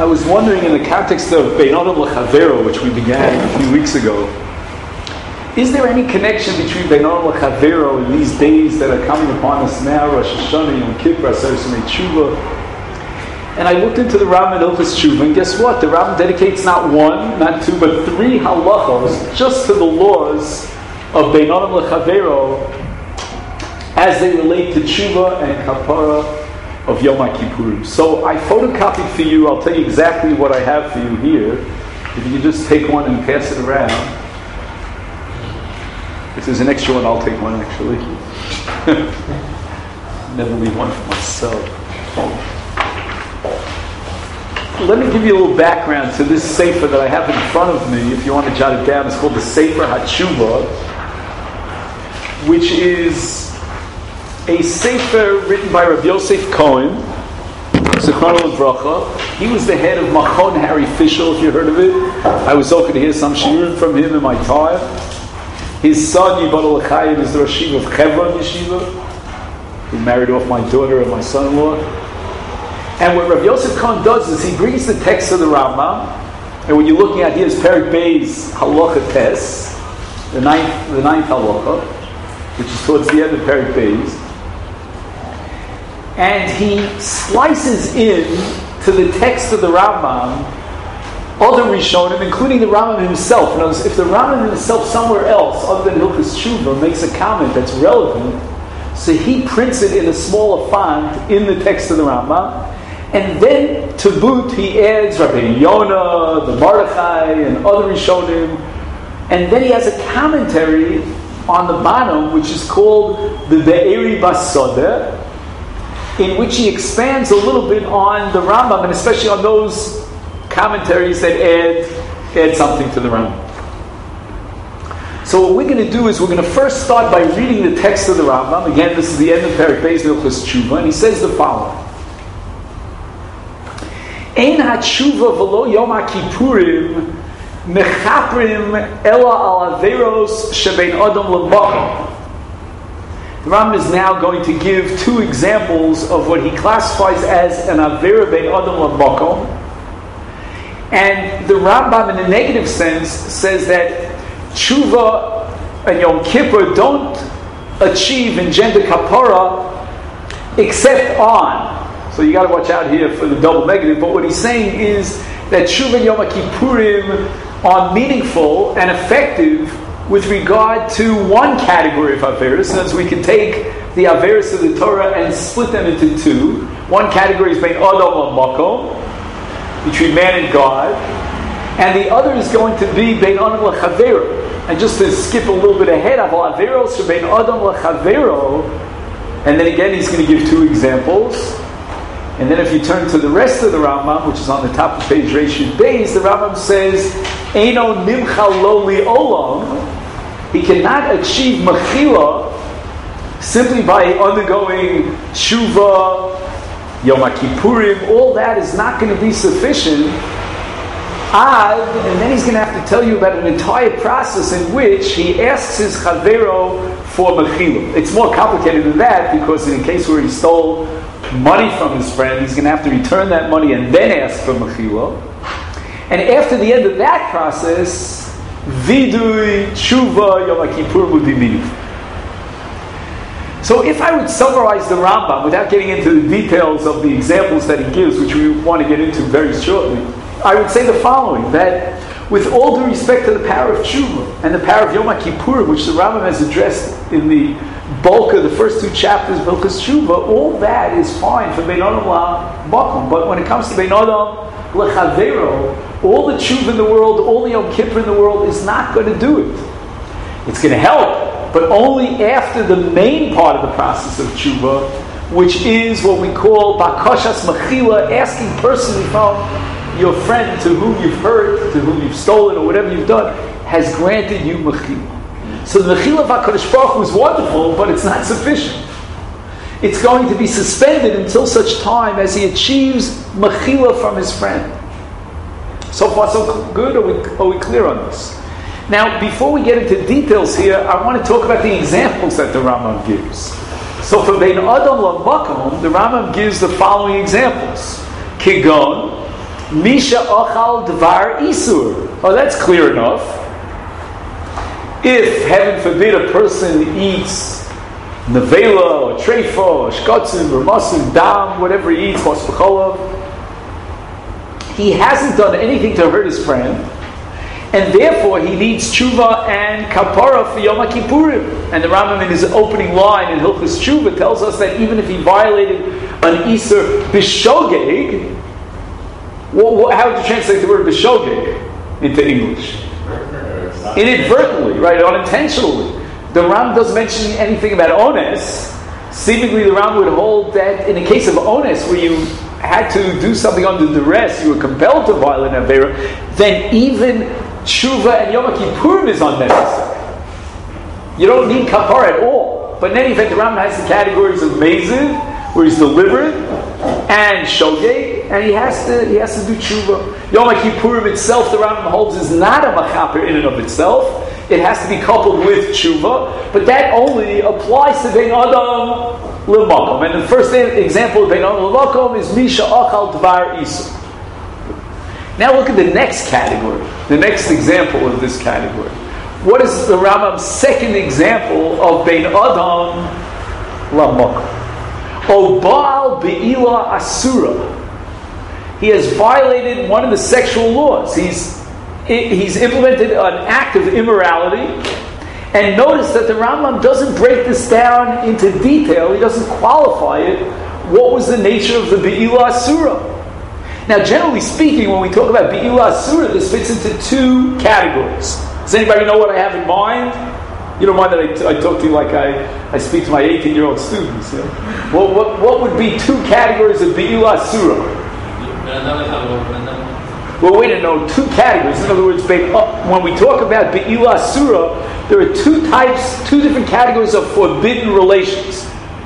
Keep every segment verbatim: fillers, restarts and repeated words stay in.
was wondering, in the context of Bein Adam L'Chavero, which we began a few weeks ago, is there any connection between Bein Adam L'Chavero and these days that are coming upon us now, Rosh Hashanah, Yom Kippur, Aseret Yemei Tshuva? And I looked into the Rambam in Hilchos Tshuva, and guess what? The Rambam dedicates not one, not two, but three halachos just to the laws of Bein Adam L'Chavero as they relate to Tshuva and Kapara of Yom Kippurim. So I photocopied for you, I'll tell you exactly what I have for you here. If you can just take one and pass it around. If there's an extra one, I'll take one actually. Never leave one for myself. Let me give you a little background to this sefer that I have in front of me. If you want to jot it down, it's called the Sefer HaTshuva, which is a sefer written by Rabbi Yosef Cohen, Zichrono Livracha. He was the head of Machon Harry Fischel, if you heard of it. I was hoping to hear some shiurim from him in my time. His son, Yibad L'Chaim, is the Rosh Yeshiva of Chevron Yeshiva, who married off my daughter and my son-in-law. And what Rav Yosef Cohen does is he brings the text of the Rambam, and what you're looking at here is Perek Beis Halacha Tes, the ninth, the ninth halacha, which is towards the end of Perek Beis, and he slices in to the text of the Rambam other Rishonim, including the Rambam himself. In other words, if the Rambam himself somewhere else other than Hilchos Tshuva makes a comment that's relevant, so he prints it in a smaller font in the text of the Rambam. And then, to boot, he adds Rabbi Yonah, the Mordechai, and other Rishonim. And then he has a commentary on the bottom, which is called the Be'eri Basodeh, in which he expands a little bit on the Rambam, and especially on those commentaries that add, add something to the Rambam. So what we're going to do is we're going to first start by reading the text of the Rambam. Again, this is the end of Perek Beis Hilchos Tshuva, and he says the following. Ein hatshuva v'lo yom kippurim mechaprim ela al averos shebein adam l'makom. The Rambam is now going to give two examples of what he classifies as an avera bein adam l'makom. And the Rambam, in a negative sense, says that tshuva and Yom Kippur don't achieve engender kapara except on. So you got to watch out here for the double negative. But what he's saying is that Tshuva and Yom Kippurim are meaningful and effective with regard to one category of Averis. Since we can take the Averis of the Torah and split them into two. One category is Bein Adam L'Makom, between man and God. And the other is going to be Bein Adam L'Chavero. And just to skip a little bit ahead, Aval Averos Bein Adam L'Chavero. And then again he's going to give two examples. And then if you turn to the rest of the Rambam, which is on the top of page Reshut Beis, the Rambam says, Eino nimcha lo li'olam. He cannot achieve mechila simply by undergoing tshuva, Yom Kippurim. All that is not going to be sufficient. Ad, and then he's going to have to tell you about an entire process in which he asks his chavero for mechila. It's more complicated than that, because in a case where he stole money from his friend, he's going to have to return that money and then ask for mechila. And after the end of that process, vidui, tshuva, Yom Kippur would be meaningful. So if I would summarize the Rambam without getting into the details of the examples that he gives, which we want to get into very shortly, I would say the following, that with all due respect to the power of tshuva and the power of Yom Kippur, which the Rambam has addressed in the bulk of the first two chapters of Hilchos Tshuva, all that is fine for Bein Adam L'Makom. But when it comes to Bein Adam L'Chavero, all the tshuva in the world, all the Yom Kippur in the world is not going to do it. It's going to help, but only after the main part of the process of tshuva, which is what we call bakashas mechila, asking personally from your friend to whom you've hurt, to whom you've stolen, or whatever you've done, has granted you mechila. So the mechila of HaKadosh Baruch Hu is wonderful, but it's not sufficient. It's going to be suspended until such time as he achieves mechila from his friend. So far, so good? Are we, are we clear on this? Now, before we get into details here, I want to talk about the examples that the Rambam gives. So for Bein Adam L'Makom, the Rambam gives the following examples. Kigon, Misha ochal dvar isur. Oh, that's clear enough. If, heaven forbid, a person eats nevela, or treifa, or shkotzim, or masim, dam, whatever he eats, mosbecholov, he hasn't done anything to hurt his friend, and therefore he needs tshuva and kapara for Yom Kippurim. And the Rambam in his opening line in Hilchos Tshuva tells us that even if he violated an Isur b'shogeg, well, how would you translate the word b'shogeg into English? Inadvertently, right? Unintentionally. The Ram doesn't mention anything about ones. Seemingly the Ram would hold that in the case of ones, where you had to do something under duress, you were compelled to violate an Avera, then even tshuva and Yom Kippurim is unnecessary. You don't need kapara at all. But in any event, the Ram has the categories of meziv, where he's deliberate, and shogeg, and he has to he has to do tshuva. Yom Kippurim itself, the Rambam holds, is not a machaper in and of itself. It has to be coupled with tshuva, but that only applies to bein adam l'makom. And the first example of bein adam l'makom is misha achal dvar isur. Now look at the next category, the next example of this category. What is the Rambam's second example of bein adam l'makom? O Baal be'ila asura. He has violated one of the sexual laws. He's he's implemented an act of immorality. And notice that the Rambam doesn't break this down into detail. He doesn't qualify it. What was the nature of the be'ila asura? Now, generally speaking, when we talk about be'ila asura, this fits into two categories. Does anybody know what I have in mind? You don't mind that I, t- I talk to you like I, I speak to my eighteen-year-old students. You know? Well, what, what would be two categories of be'ila asura? Well, wait a no, two categories. In other words, when we talk about be'ila asura, there are two types, two different categories of forbidden relations.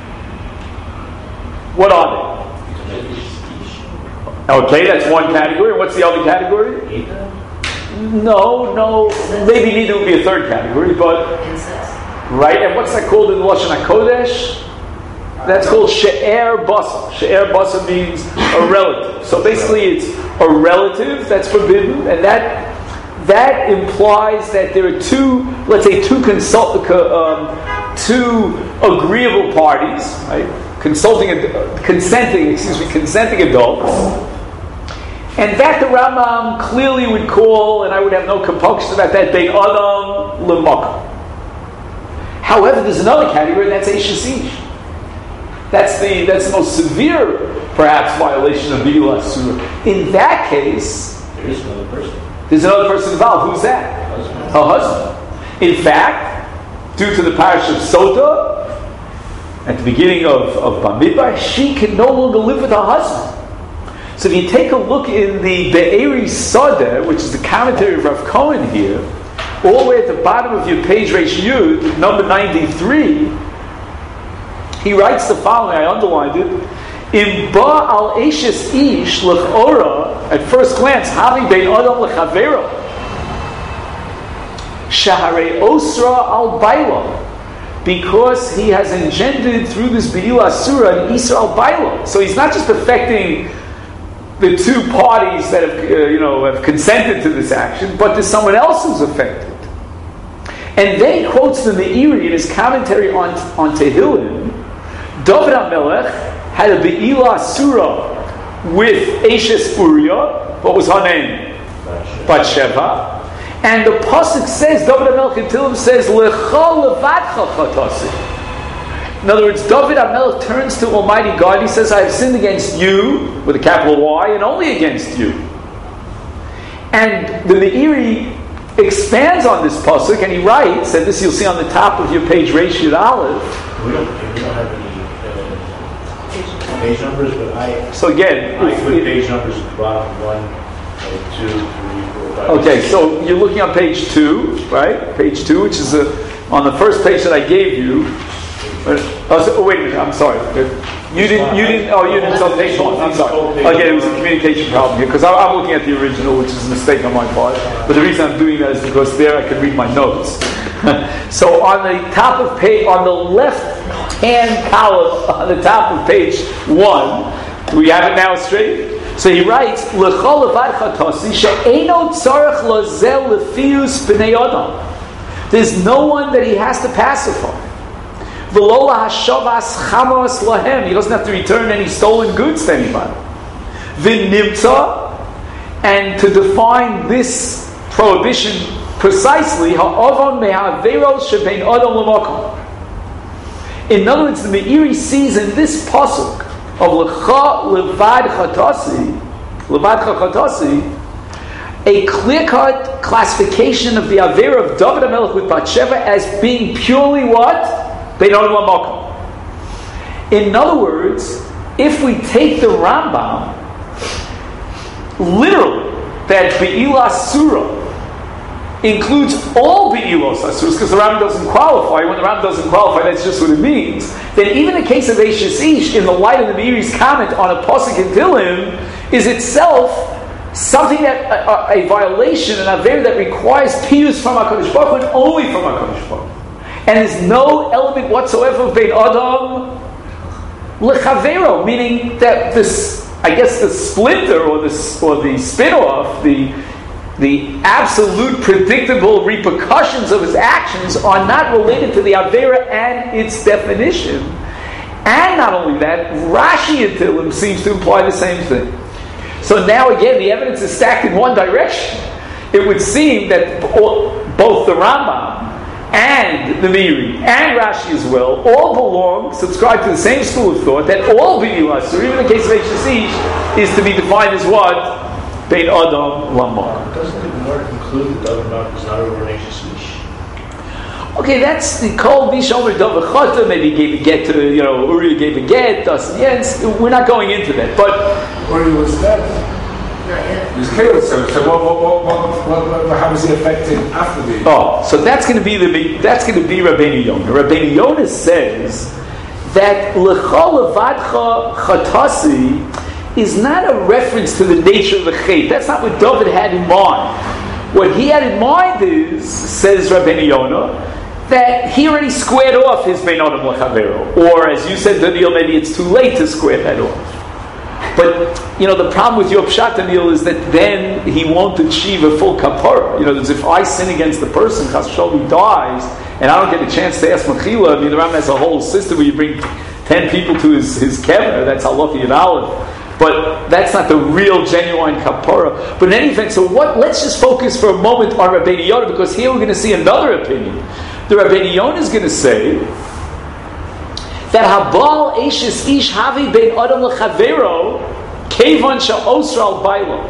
What are they? Okay, that's one category. What's the other category? No, no, maybe neither would be a third category, but right. And what's that called in Lashon HaKodesh? That's called she'er basa. She'er basa means a relative. So basically, it's a relative that's forbidden, and that that implies that there are two, let's say, two consult, um, two agreeable parties, right? Consulting, consenting, excuse me, consenting adults, and that the Rambam clearly would call, and I would have no compunction about that, bein adam l'makom. However, there's another category, and that's eishes ish. That's the that's the most severe, perhaps, violation of be'ila asura. In that case, there is another person. There's another person involved. Who's that? Husband. Her husband. In fact, due to the parish of Sota, at the beginning of, of Bamidbar, she can no longer live with her husband. So if you take a look in the Be'eri Sadeh, which is the commentary of Rav Cohen here, all the way at the bottom of your page, Reish Yud, number ninety-three, he writes the following, I underlined it, Im ba al eishes ish l'chora, at first glance, havi bein adam l'chavero, shaharei osra al baila, because he has engendered through this be'ila asura an isra al baila. So he's not just affecting the two parties that have, uh, you know, have consented to this action, but there's someone else who's affected. And then he quotes the Meiri in his commentary on, on Tehillim. David HaMelech had a be'ila asura with Eishes Uriah. What was her name? Batsheva. And the pasuk says, David HaMelech in Tehillim says, Lecha levadcha chatasi. In other words, David HaMelech turns to Almighty God. He says, I have sinned against you, with a capital Y, and only against you. And the Meiri expands on this pasuk, and he writes, and this you'll see on the top of your page, Reish Yud Aleph. We don't, we don't have any uh, page numbers, but I... So again... I if, put if, page numbers at the bottom, one, uh, two, three, four, five... Okay, so you're looking on page two, right? Page two, which is a, on the first page that I gave you. Uh, oh, so, oh, wait a minute, I'm sorry. You didn't, you didn't, oh, you didn't, so page one, I'm sorry. Okay, it was a communication problem here, because I'm looking at the original, which is a mistake on my part. But the reason I'm doing that is because there I can read my notes. So on the top of page, on the left-hand column, on the top of page one, do we have it now straight? So he writes, L'chol levad chatasi she'eino tzarech lozel lefius b'nei adam. There's no one that he has to pacify. V'lo lahashavas chamos lahem. He doesn't have to return any stolen goods to anybody. V'nimtza, and to define this prohibition precisely, ha'avon me'averos shebein adam l'makom. In other words, the Meiri sees in this pasuk of L'cha levad chatasi, levad chatasi, a clear-cut classification of the Avera of David HaMelech with Bathsheba as being purely what? Bein Adam LaMakom. In other words, if we take the Rambam literally, that Be'ilah Surah includes all Be'ilos Asuras, because the Rambam doesn't qualify. When the Rambam doesn't qualify, that's just what it means. Then even the case of Eishes Ish, in the light of the Meiri's comment on a Pasuk in Tehillim, is itself something that, a, a violation, an Aver that requires piyus from HaKadosh Baruch Hu and only from HaKadosh Baruch Hu. And there's no element whatsoever of Bein Adam Lechavero, meaning that this, I guess the splinter or the, or the spin-off, the the absolute predictable repercussions of his actions are not related to the Avera and its definition. And not only that, Rashi in Tehillim seems to imply the same thing. So now again, the evidence is stacked in one direction. It would seem that both the Rambam and the Meiri and Rashi as well all belong, subscribe to the same school of thought that all Be'ilah Asur, even in the case of Eishes Ish, is to be defined as what? Bein Adam Lamar. Doesn't the Gemara conclude that David HaMelech is not over an Eishes Ish? Okay, that's the Kol Mishomer David Chata. Maybe he gave a get to, you know, Uriah gave a get, Das Jens. We're not going into that. But Uriah was dead. He was killed. So, so what, what, what, what, what, how was he affected after the? Oh, so that's going to be the that's going to be Rabbeinu Yonah. Rabbeinu Yonah says that L'chol levadcha chatasi is not a reference to the nature of the chait. That's not what David had in mind. What he had in mind is, says Rabbeinu Yonah, that he already squared off his Bein Adam L'Chavero. Or, as you said, Daniel, maybe it's too late to square that off. But, you know, the problem with your Pshat, Daniel, is that then he won't achieve a full kapara. You know, as if I sin against the person, Chas V'Shalom dies, and I don't get a chance to ask Mechila. I mean, the Rambam has a whole system where you bring ten people to his, his kever. That's halacha and aleph. But that's not the real, genuine kapara. But in any event, so what? Let's just focus for a moment on Rabbeinu Yonah, because here we're going to see another opinion. The Rabbeinu Yonah is going to say that Habal Eishes Ish Havi Bein Adam L'Chavero Kevan Sha'osra Al Bailo.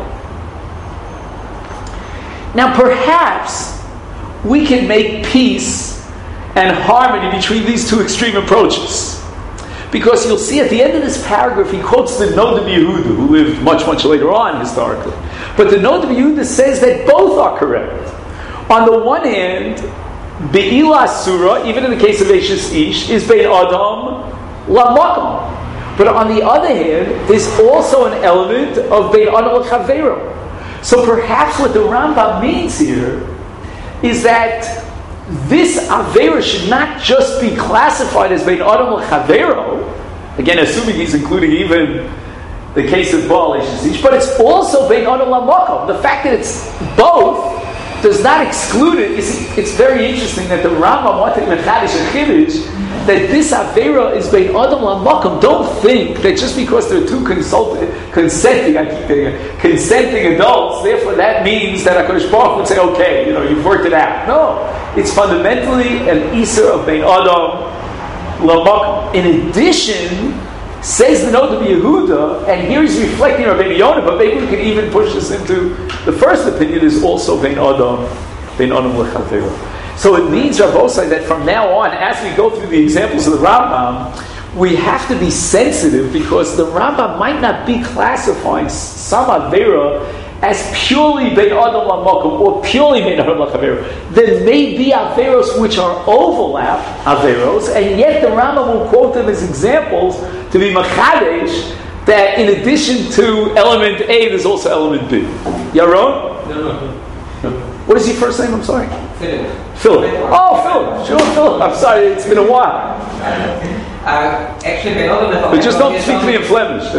Now, perhaps we can make peace and harmony between these two extreme approaches. Because you'll see at the end of this paragraph, he quotes the Noda B'Yehuda, who lived much, much later on historically. But the Noda B'Yehuda says that both are correct. On the one hand, Be'ilah Surah, even in the case of Eishes Ish, is Bein Adam L'Makam. But on the other hand, there's also an element of Bein Adam L'Chavero. So perhaps what the Rambam means here is that this Avera should not just be classified as Bein Adam L'Chavero, again, assuming he's including even the case of Baal Eishes Ish, but it's also Bein Adam L'Makom. The fact that it's both does not exclude it. It's, it's very interesting that the Rambam wanted Mechadish and Chiddush that this Avera is Bein Adam L'Makom. Don't think that just because there are two consult- consenting, I keep thinking, consenting adults, therefore that means that HaKadosh Baruch Hu would say, okay, you know, you've worked it out. No. It's fundamentally an Isser of Bein Adam L'Makom. In addition, says the Noda B'Yehuda, and here he's reflecting on Rabbeinu Yonah, but maybe we can even push this into the first opinion is also Bein Adam, Bein Adam L'Chavero. So it means, Rabbosai, that from now on, as we go through the examples of the Rambam, we have to be sensitive because the Rambam might not be classifying some Avera as purely Bein Adam L'Makom or purely Bein Adam L'Chavero. There may be Averos which are overlap Averos, and yet the Rambam will quote them as examples to be Machadesh that in addition to element A, there's also element B. Yaron? No, no. What is your first name? I'm sorry. Philip. Philip. Oh, Philip. Sure, Philip. I'm sorry. It's been a while. Uh, actually, Bein Adam L'Chavero. But just don't speak to me in Flemish. That's,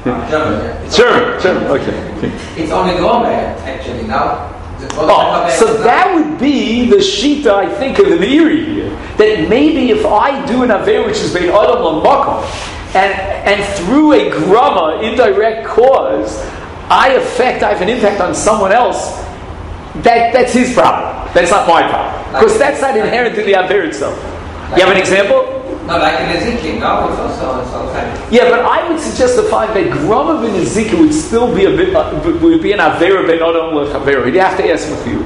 Yeah. Sure, sure, okay. okay. It's only Gomer, actually, now. Oh, so that would be the shita, I think, of the Meiri here. That maybe if I do an Avera, which is Bein Adam L'Makom, and and through a grama, indirect cause, I affect, I have an impact on someone else, that that's his problem. That's not my problem. Because that's not inherent to the Avera itself. You have an example? No, like in Ezekiel, no, it's also, it's also yeah, but I would suggest the fact that grama bin Ezekiel would still be a bit, uh, would be an Avera Bein Adam L'Chavero. You'd have to ask him a few,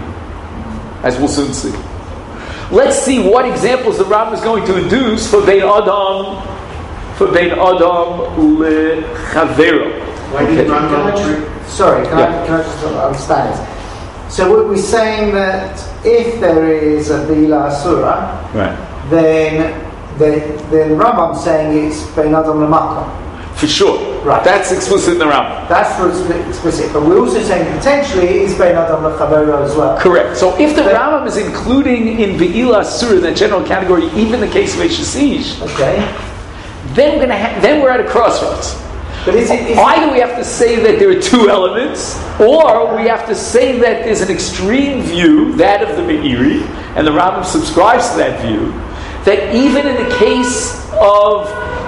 as we'll soon see. Let's see what examples the Rambam is going to induce for Bein Adam, for Bein Adam L'Chavero. Why did Rambam? Sorry, can yeah. I can I just understand this? So we're saying that if there is a Bila Asura, right, then then then Rambam's saying it's Bein Adam L'Makom. For sure. Right. That's explicit in the Rambam. That's explicit. But we're also saying potentially it's Bein Adam L'Chavero as well. Correct. So if the but, Rambam is including in Be'ila Asura, in that general category, even the case of Eishasish, okay, then we're gonna ha- then we're at a crossroads. But is it, is either we have to say that there are two elements, or we have to say that there's an extreme view, that of the Meiri, and the Rambam subscribes to that view, that even in the case of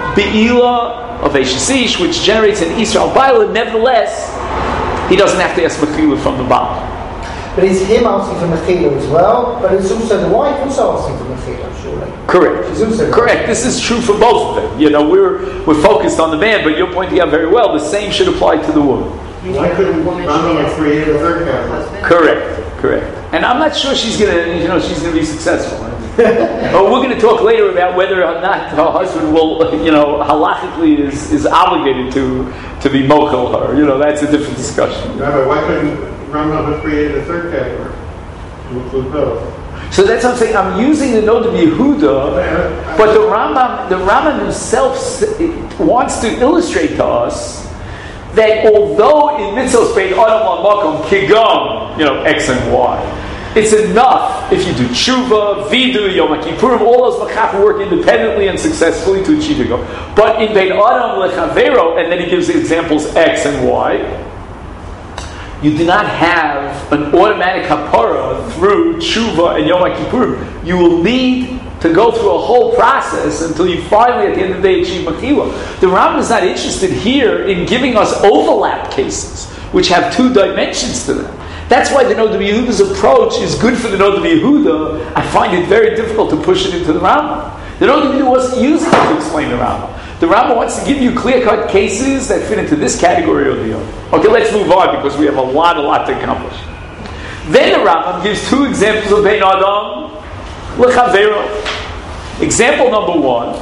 Be'ila, of Eishasish, which generates an Israel Baila, nevertheless, he doesn't have to ask Mechila from the Baal. But it's him asking for Mechila as well, but it's also the wife also asking for Mechila, surely. Correct. She's also Correct. This is true for both of them. You know, we're we're focused on the man, but you're pointing out very well, the same should apply to the woman. Why couldn't Rambam have created a third category? Correct. Correct. And I'm not sure she's gonna, you know, she's gonna be successful. But we're going to talk later about whether or not her husband will, you know, halachically is, is obligated to to be mochel her. You know, that's a different discussion. Rabbi, why couldn't Rambam have created a third category to include both? So that's what I'm saying. I'm using the note of Yehuda, but the Rambam, the Rambam himself wants to illustrate to us that although in mitzvos bein adam l'makom kigam, you know, X and Y, it's enough if you do tshuva, vidu, Yom Kippurim, all those machaper work independently and successfully to achieve a goal. But in Bein Adam L'Chavero, and then he gives the examples X and Y, you do not have an automatic kapara through tshuva and Yom Kippurim. You will need to go through a whole process until you finally, at the end of the day, achieve Mechila. The Rambam is not interested here in giving us overlap cases, which have two dimensions to them. That's why the Nod of Yehuda's approach is good for the Nod of Yehuda. I find it very difficult to push it into the Rambam. The Nod of Yehuda wasn't using it to explain the Rambam. The Rambam wants to give you clear-cut cases that fit into this category or the other. Okay, let's move on because we have a lot, a lot to accomplish. Then the Rambam gives two examples of Bein Adam L'Chavero. Example number one,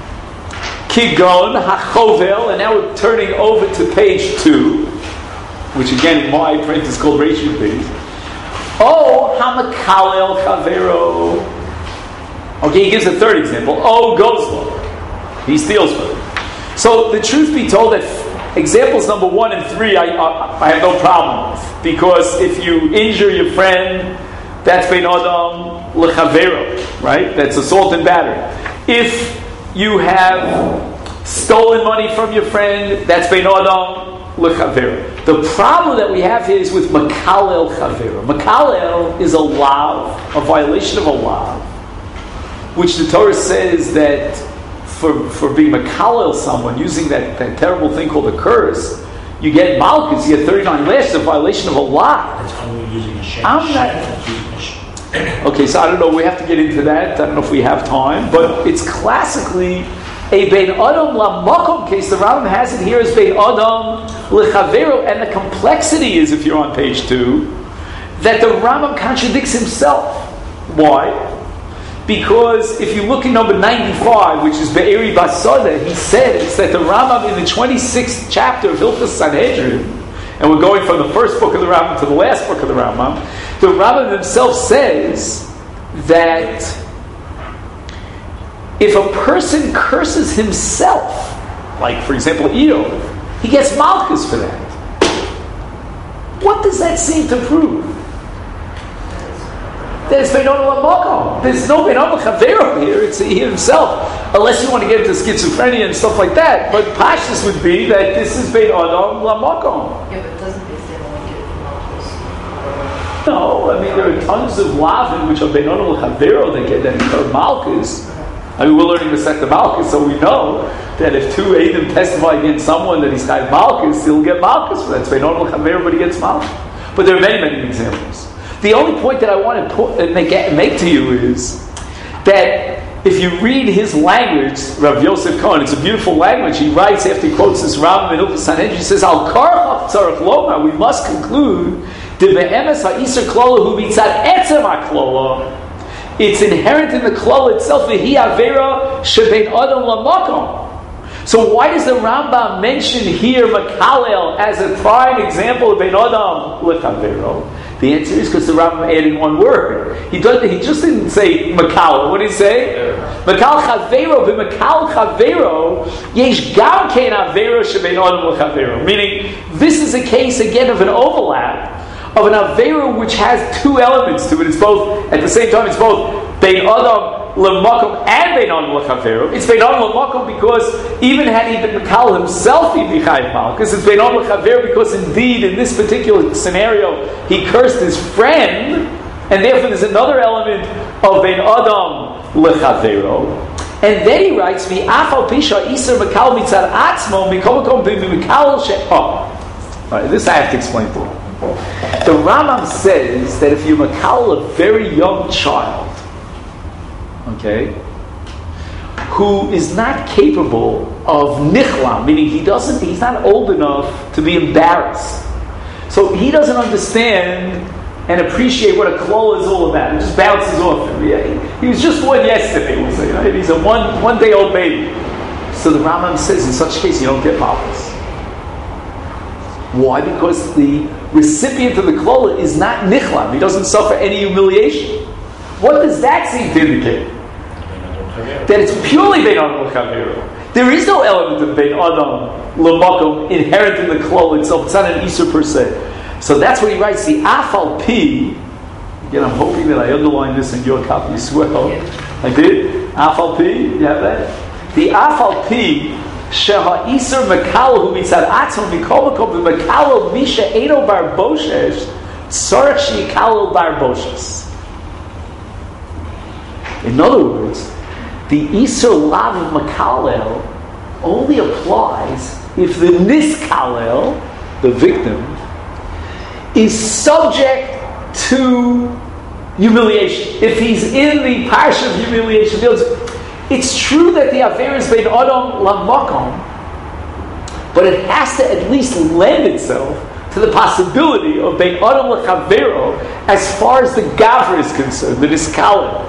Kigon HaChovel, and now we're turning over to page two, which again in my print is called Reshit Beis. Oh, Hamakalel Chavero. Okay, he gives a third example. Oh, Gozlo. He steals from it. So the truth be told, that examples number one and three I, I, I have no problem with. Because if you injure your friend, that's Bein Adam L'Chavero, right? That's assault and battery. If you have stolen money from your friend, that's Bein Adam L'Chavero. The problem that we have here is with Makalel Chavero. Makalel is a lav, a violation of a lav, which the Torah says that for, for being Makalel someone, using that, that terrible thing called a curse, you get malchus, you get thirty-nine lashes, a violation of a lav. That's only using a shame. I'm not... Okay, so I don't know, we have to get into that. I don't know if we have time, but it's classically a Bein Adam L'Makom case. The Rambam has it here as Bein Adam L'Chavero, and the complexity is, if you're on page two, that the Rambam contradicts himself. Why? Because if you look at number ninety-five, which is Be'eri Basada, he says that the Rambam in the twenty-sixth chapter of Hilchos Sanhedrin, and we're going from the first book of the Rambam to the last book of the Rambam, the Rambam himself says that if a person curses himself, like for example Eov, he gets malchus for that. What does that seem to prove? then it's Beinon Lamakom. There's no Beinon L'Chavero here. It's he himself, unless you want to get into schizophrenia and stuff like that. But Pashtus would be that this is Beinon Lamakom. Yeah, but doesn't they say only get Malchus? No, I mean there are tons of lavin which are Beinon L'Chavero that get that incur Malchus. I mean, we're learning Masechta Malchus, so we know that if two Eidim testify against someone that he's Chayav Malchus, he'll get Malchus for that. So Beinon L'Chavero, but he gets Malchus. But there are many, many examples. The only point that I want to put, uh, make, make to you is that if you read his language, Rav Yosef Cohen, it's a beautiful language. He writes after he quotes this Rambam in Hilchos Sanhedrin. He says, "Al karach tzarich lomar." We must conclude the be'emes ha'isur klola hu mitzad etzem ha'klola. It's inherent in the klola itself. V'hi avera shebein adam lamakom. So why does the Rambam mention here Makalel as a prime example of Bein Adam L'Chavero? The answer is because the Rambam added one word. He does. He just didn't say Makalel. What did he say? Makal Chavero, but Makal Chavero yesh gam kein avera shebein Adam L'Chavero. Meaning, this is a case again of an overlap of an avera which has two elements to it. It's both at the same time. It's both Bein Adam L'Makom and Bein Adam L'Chavero. It's Bein Adam L'Makom because even had he been Makal himself, he'd be Chayav Malchus. It's Bein Adam L'Chavero because indeed in this particular scenario he cursed his friend, and therefore there's another element of Bein Adam L'Chavero. And then he writes, "Mi afal pisha iser Makal mitzad atzmo mikol makom b'mikal she." Oh, right, this I have to explain to you. The Rambam says that if you Makal a very young child, okay, who is not capable of nichlam, meaning he doesn't, he's not old enough to be embarrassed. So he doesn't understand and appreciate what a klol is all about. It just bounces off him. Yeah, he, he was just born yesterday, we'll say. Right? He's a one one day old baby. So the Rambam says in such a case you don't get malchus. Why? Because the recipient of the klol is not nichlam. He doesn't suffer any humiliation. What does that seem to indicate? That it's purely Bein Adam L'Chavero. There is no element of Bein Adam L'Makom inherent in the klol itself. It's not an isur per se. So that's what he writes. The afal pi. Again, I'm hoping that I underlined this in your copy as well. I did. Afal pi. You have that. The afal pi sheha isur makal hu mitzad atzon mikol makom v'makalo misha eino bar boshesh tzarich sheikalo bar boshes. In other words, the Isur Lav of Makalel only applies if the Niskalel, the victim, is subject to humiliation. If he's in the parsha of humiliation, it's true that the Aver is Bein Adam L'Makom, but it has to at least lend itself to the possibility of Bein Adam L'Chavero as far as the Gavra is concerned, the Niskalel.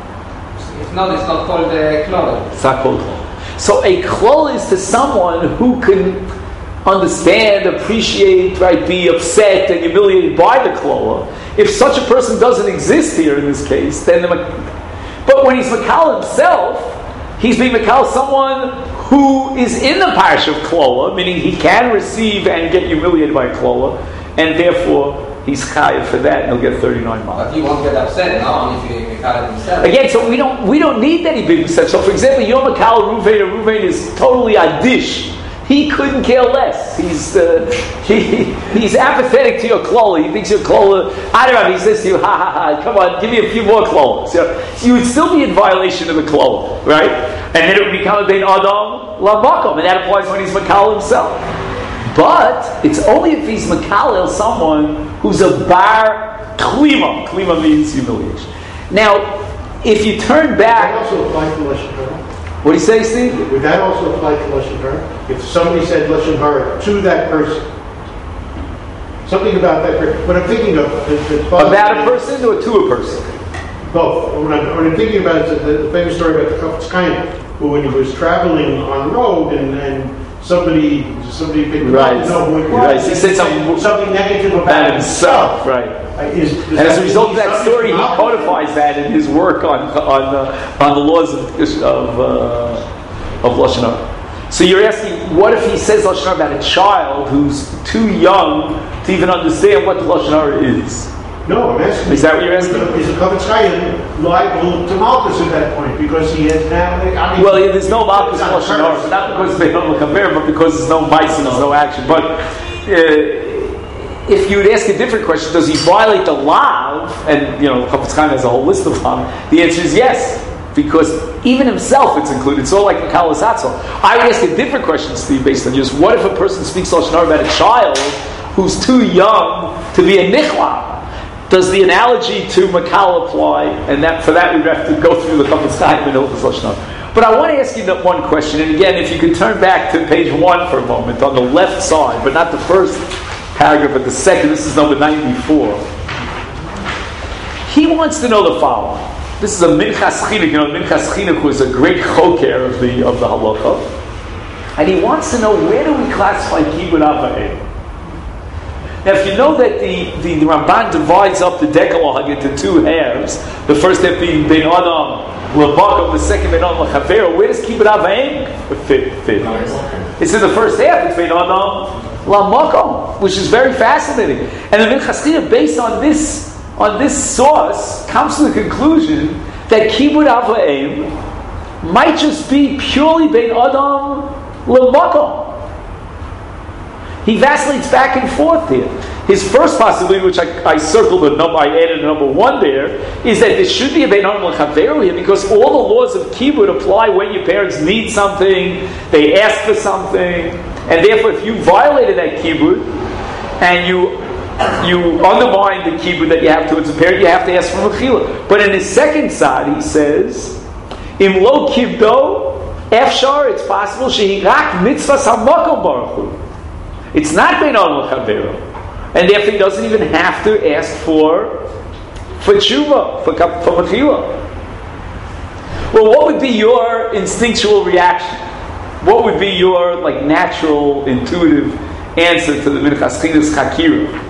No, it's not called a klol. It's not called klol. So a klol is to someone who can understand, appreciate, right, be upset and humiliated by the klol. If such a person doesn't exist here in this case, then the but when he's Makal himself, he's being Makal someone who is in the parsha of klola, meaning he can receive and get humiliated by klola, and therefore he's chayav for that, and he'll get thirty-nine miles. But he won't get upset now if he Makal himself. Again, so we don't we don't need that he be upset. So, for example, Yom Makal Ruvain, or Ruvain is totally adish. He couldn't care less. He's uh, he, he's apathetic to your klola. He thinks your klola. I don't know. He says to you, "Ha ha ha! Come on, give me a few more klolas." So you would still be in violation of the klola, right? And then it would become a Bein Adam L'Makom, and that applies when he's Makal himself. But it's only if he's Makalel someone who's a bar klima. Klima means humiliation. Now, if you turn back, that also apply to Lashon Hara? What do you say, Steve? Would that also apply to Lashon Hara? If somebody said Lashon Hara to that person, something about that person. What I'm thinking of is about a person or to a person. Both. What I'm, what I'm thinking about is the, the famous story about the Chofetz Chaim, who when he was traveling on the road and, and somebody somebody picked him right. up to know who it was. Right. He said something, something negative about, about himself. Right. Uh, is, is and as a result of that story, he knowledge? codifies that in his work on on uh, on the laws of of, uh, of Lashon Hara. So you're asking, what if he says Lashon Hara about a child who's too young to even understand what the Lashon Hara is? No, I'm asking. Is that what you're asking? Is a Chavetz Chaim liable to Malchus at that point because he has now? I mean, well, yeah, there's no Malchus Lashon Hara, so not because they don't Mechaber, but because there's no mice and there's no action. But uh, if you would ask a different question, does he violate the law? And you know, Chavetz Chaim has a whole list of them. The answer is yes. Because even himself it's included. So like the Kalas Hatzel. I would ask a different question, Steve, based on just what if a person speaks Lashon Hara about a child who's too young to be a nichla? Does the analogy to Makal apply? And that for that we'd have to go through the Chavetz Chaim and Hilchos Lashon Hara. But I want to ask you that one question. And again, if you could turn back to page one for a moment on the left side, but not the first paragraph, but the second. This is number ninety-four. He wants to know the following. This is a Minchas Chinuch. You know, Minchas Chinuch was a great choker of the of the halacha, and he wants to know where do we classify Kibud Av V'Em. Now, if you know that the, the, the Ramban divides up the Decalogue into two halves, the first half being Ben Adam L'Makom, the second Ben Adam L'Chavero, where does Kibud Av V'Em fit? fit? It's in the first half. It's Ben Adam L'Makom, which is very fascinating. And the Minchas Chinuch, based on this. on this source, comes to the conclusion that Kibud Av V'Em might just be purely Bein Adam L'Makom. He vacillates back and forth here. His first possibility, which I, I circled a number, I added a number one there, is that there should be a Bein Adam L'Chaveru here because all the laws of Kibud apply when your parents need something, they ask for something, and therefore if you violated that Kibud and you you undermine the kibbud that you have towards the parent, you have to ask for mechila. But in his second side, he says, Im lo kibdo, efshar, it's possible, shehirak mitzvahs hamakom baruch hu. It's not bein adam l'chaveru. And therefore he doesn't even have to ask for for tshuva, for, for mechila. Well, what would be your instinctual reaction? What would be your like natural, intuitive answer to the Minchas Chinuch's Chakira?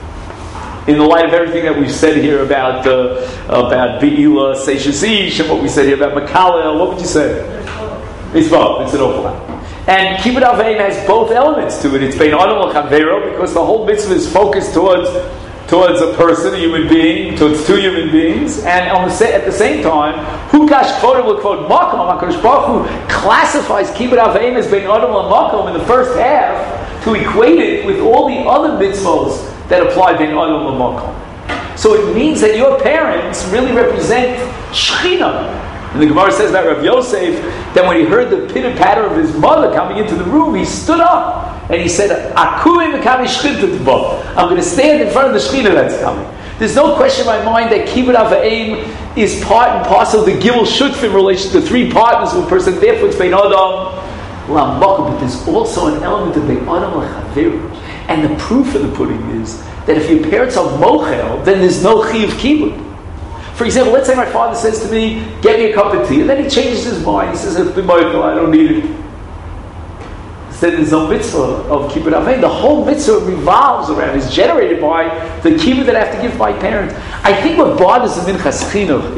In the light of everything that we've said here about uh, about Be'ila, Seishes Ish, and what we said here about Makalel, what would you say? It's both. It's an overlap. And Kibud Av V'Em has both elements to it. It's Bein Adam L'Chavero because the whole mitzvah is focused towards towards a person, a human being, towards two human beings, and on the, at the same time, Hukash Kvodim L'Kvod Makom, HaKadosh Baruch Hu classifies Kibud Av V'Em as Bein Adam L'Makom in the first half to equate it with all the other mitzvahs that apply Bein Adam L'Makom. So it means that your parents really represent Shechina. And the Gemara says about Rav Yosef that when he heard the pitter patter of his mother coming into the room, he stood up and he said, "Akuim Mekami Shechina." I'm going to stand in front of the Shechina that's coming. There's no question in my mind that Kibud Av V'Em is part and parcel of the Gimel Shutfim in relation to three partners of a person. Therefore, it's Bein Adam L'Makom. But there's also an element of Bein Adam L'Chaveru. And the proof of the pudding is that if your parents are mochel, then there's no chi of kibud. For example, let's say my father says to me, "Get me a cup of tea," and then he changes his mind. He says, "It's been mochel, I don't need it." Instead, there's no mitzvah of kibud av v'em. The whole mitzvah revolves around, is generated by the kibud that I have to give my parents. I think what bothers the Minchas Chinuch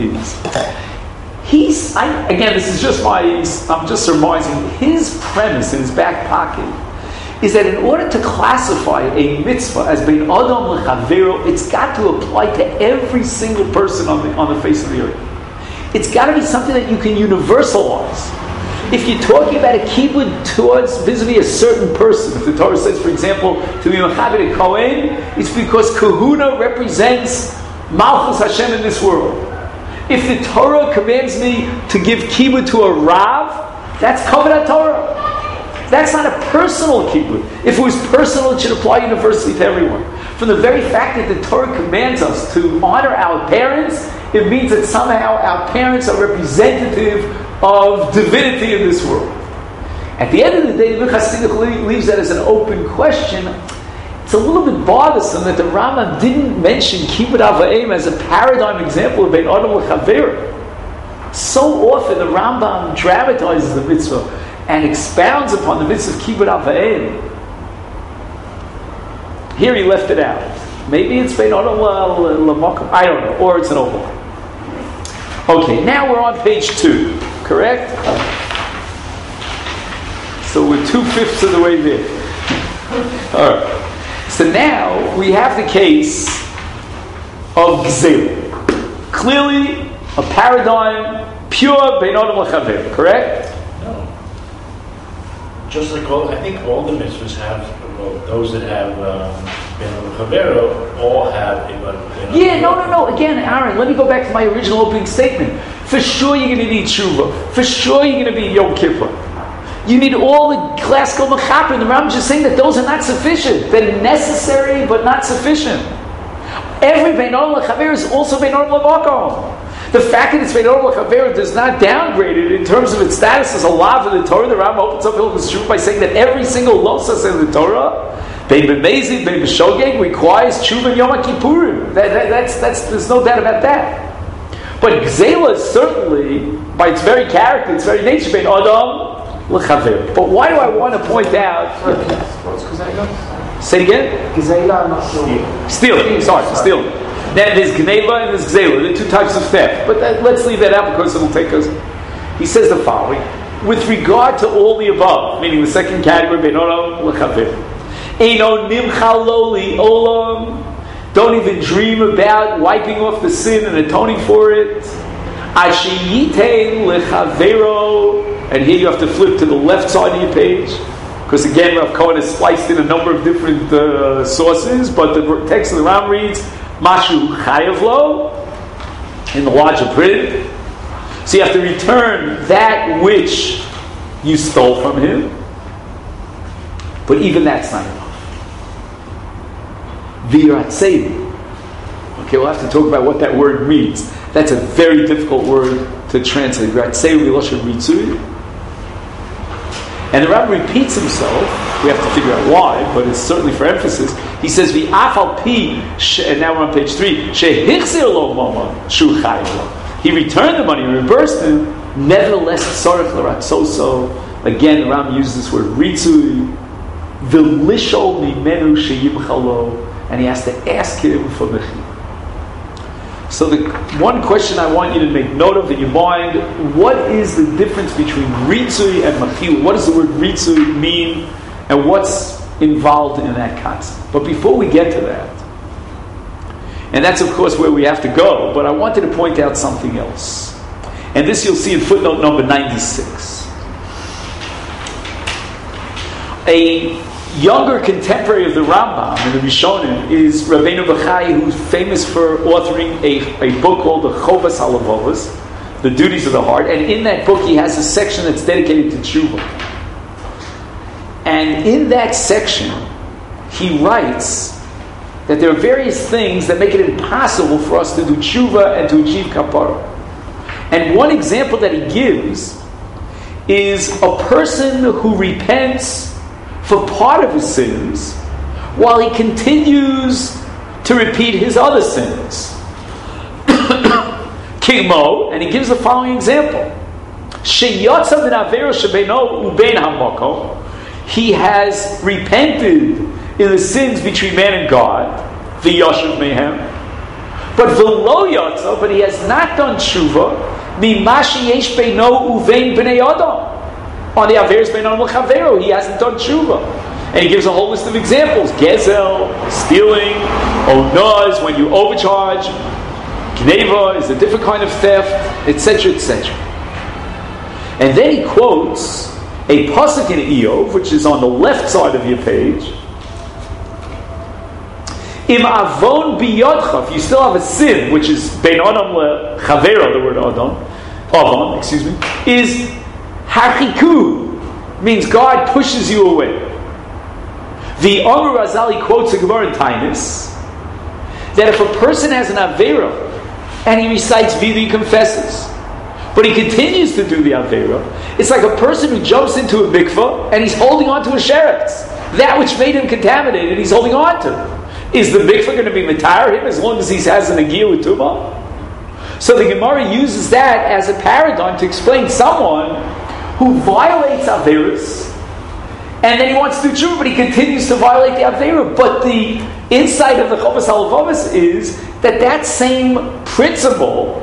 is, he's, I, again, this is just my, I'm just surmising, his premise in his back pocket is that in order to classify a mitzvah as bein adam l'chavero, it's got to apply to every single person on the on the face of the earth. It's got to be something that you can universalize. If you're talking about a kibbud towards vis-a-vis a certain person, if the Torah says, for example, to be mechabed a kohen, it's because kahuna represents Malchus Hashem in this world. If the Torah commands me to give kibbud to a rav, that's kavod Torah. That's not a personal kibbud. If it was personal, it should apply universally to everyone. From the very fact that the Torah commands us to honor our parents, it means that somehow our parents are representative of divinity in this world. At the end of the day, the Minchas Chinuch leaves that as an open question. It's a little bit bothersome that the Rambam didn't mention Kibud Av V'Em as a paradigm example of Bein Adam L'Chaveru. So often the Rambam dramatizes the mitzvah and expounds upon the mitzvah of Kibud Av V'Em. Here he left it out. Maybe it's Bein Adam L'Makom, I don't know, or it's an overlap. Okay, now we're on page two, correct? So we're two-fifths of the way there. All right. So now we have the case of Gzeil. Clearly, a paradigm, pure Bein Adam L'Chaver, correct? No. Just like all, I think all the mitzvahs have, well, those that have um, Bein Adam L'Chaver all have a Bein Adam. Yeah, no, no, no. Again, Aaron, let me go back to my original opening statement. For sure you're going to need Tshuva. For sure you're going to be Yom Kippur. You need all the classical mechaper. The Rambam is just saying that those are not sufficient. They're necessary, but not sufficient. Every Bein Adam L'Chaver is also Bein Adam L'Makom. The fact that it's Bein Adam L'Chaver does not downgrade it in terms of its status as a law of the Torah. The Rambam opens up Hilchos Tshuva by saying that every single losas in the Torah, Bein B'mezid, Bein B'shogeg, requires Tshuva and Yom Kippurim. That, that, that's, that's, there's no doubt about that. But Gzeila is certainly, by its very character, its very nature, Bein Adam L'Chaver. But why do I want to point out? What's Gzeila? Say it again? Gzeila, I'm not sure. Stealing. Sorry, stealing. Then there's Gneva and there's Gzeila. There are two types of theft. But that, let's leave that out because it'll take us. He says the following. With regard to all the above, meaning the second category, Bein Adam L'Chaver. Eino nimcha lo li olam. Don't even dream about wiping off the sin and atoning for it. Asher yitein lechavero. And here you have to flip to the left side of your page, because again, Rav Cohen has spliced in a number of different uh, sources, but the text of the Ram reads, Mashu chayav lo, in the larger print. So you have to return that which you stole from him, but even that's not enough. V'yiratzei. Okay, we'll have to talk about what that word means. That's a very difficult word to translate. V'yiratzei v'loshen ritzui. And the Rabbi repeats himself. We have to figure out why, but it's certainly for emphasis. He says, "V'afal pi," and now we're on page three. Shehichzir lo mama shu chayav. He returned the money, reimbursed him. Nevertheless, tzarich l'ratzoso. Again, the Ram uses this word ritzui. V'lishol mimenu sheyimchalo, and he has to ask him for mechil. So the one question I want you to make note of in your mind, what is the difference between ritzui and mechil? What does the word ritzui mean, and what's involved in that concept? But before we get to that, and that's of course where we have to go, but I wanted to point out something else. And this you'll see in footnote number ninety-six. A younger contemporary of the Rambam and the Rishonim is Rabbeinu Bachai, who's famous for authoring a, a book called the Chovas HaLevavos, The Duties of the Heart. And in that book he has a section that's dedicated to tshuva. And in that section he writes that there are various things that make it impossible for us to do tshuva and to achieve kapara. And one example that he gives is a person who repents for part of his sins while he continues to repeat his other sins. Kimo, and he gives the following example. Sheyotzav min avera shebeino ubein hamakom. He has repented in the sins between man and God, v'yoshev mehem. But v'lo yotzav, but he has not done tshuva, mimashi yesh beino uvein b'nei adam. On the averes beino l'chavero, he hasn't done tshuva. And he gives a whole list of examples: gezel, stealing, onaz, when you overcharge, gneva is a different kind of theft, et cetera, et cetera. And then he quotes a pasuk in Iyov, which is on the left side of your page. Im avon biyodcha, if you still have a sin, which is bein adam lechavero, the word adam, avon, excuse me, is harchiku, means God pushes you away. The Amar Razali quotes a Gemara in Tainus that if a person has an avera and he recites Vida, he confesses, but he continues to do the avera, it's like a person who jumps into a mikvah and he's holding on to a sheretz, that which made him contaminated, he's holding on to. Is the mikvah going to be matar him as long as he has an agir with tumah? So the Gemara uses that as a paradigm to explain someone who violates averas, and then he wants to do tshuva, but he continues to violate the avera. But the insight of the Chovas HaLevavos is that that same principle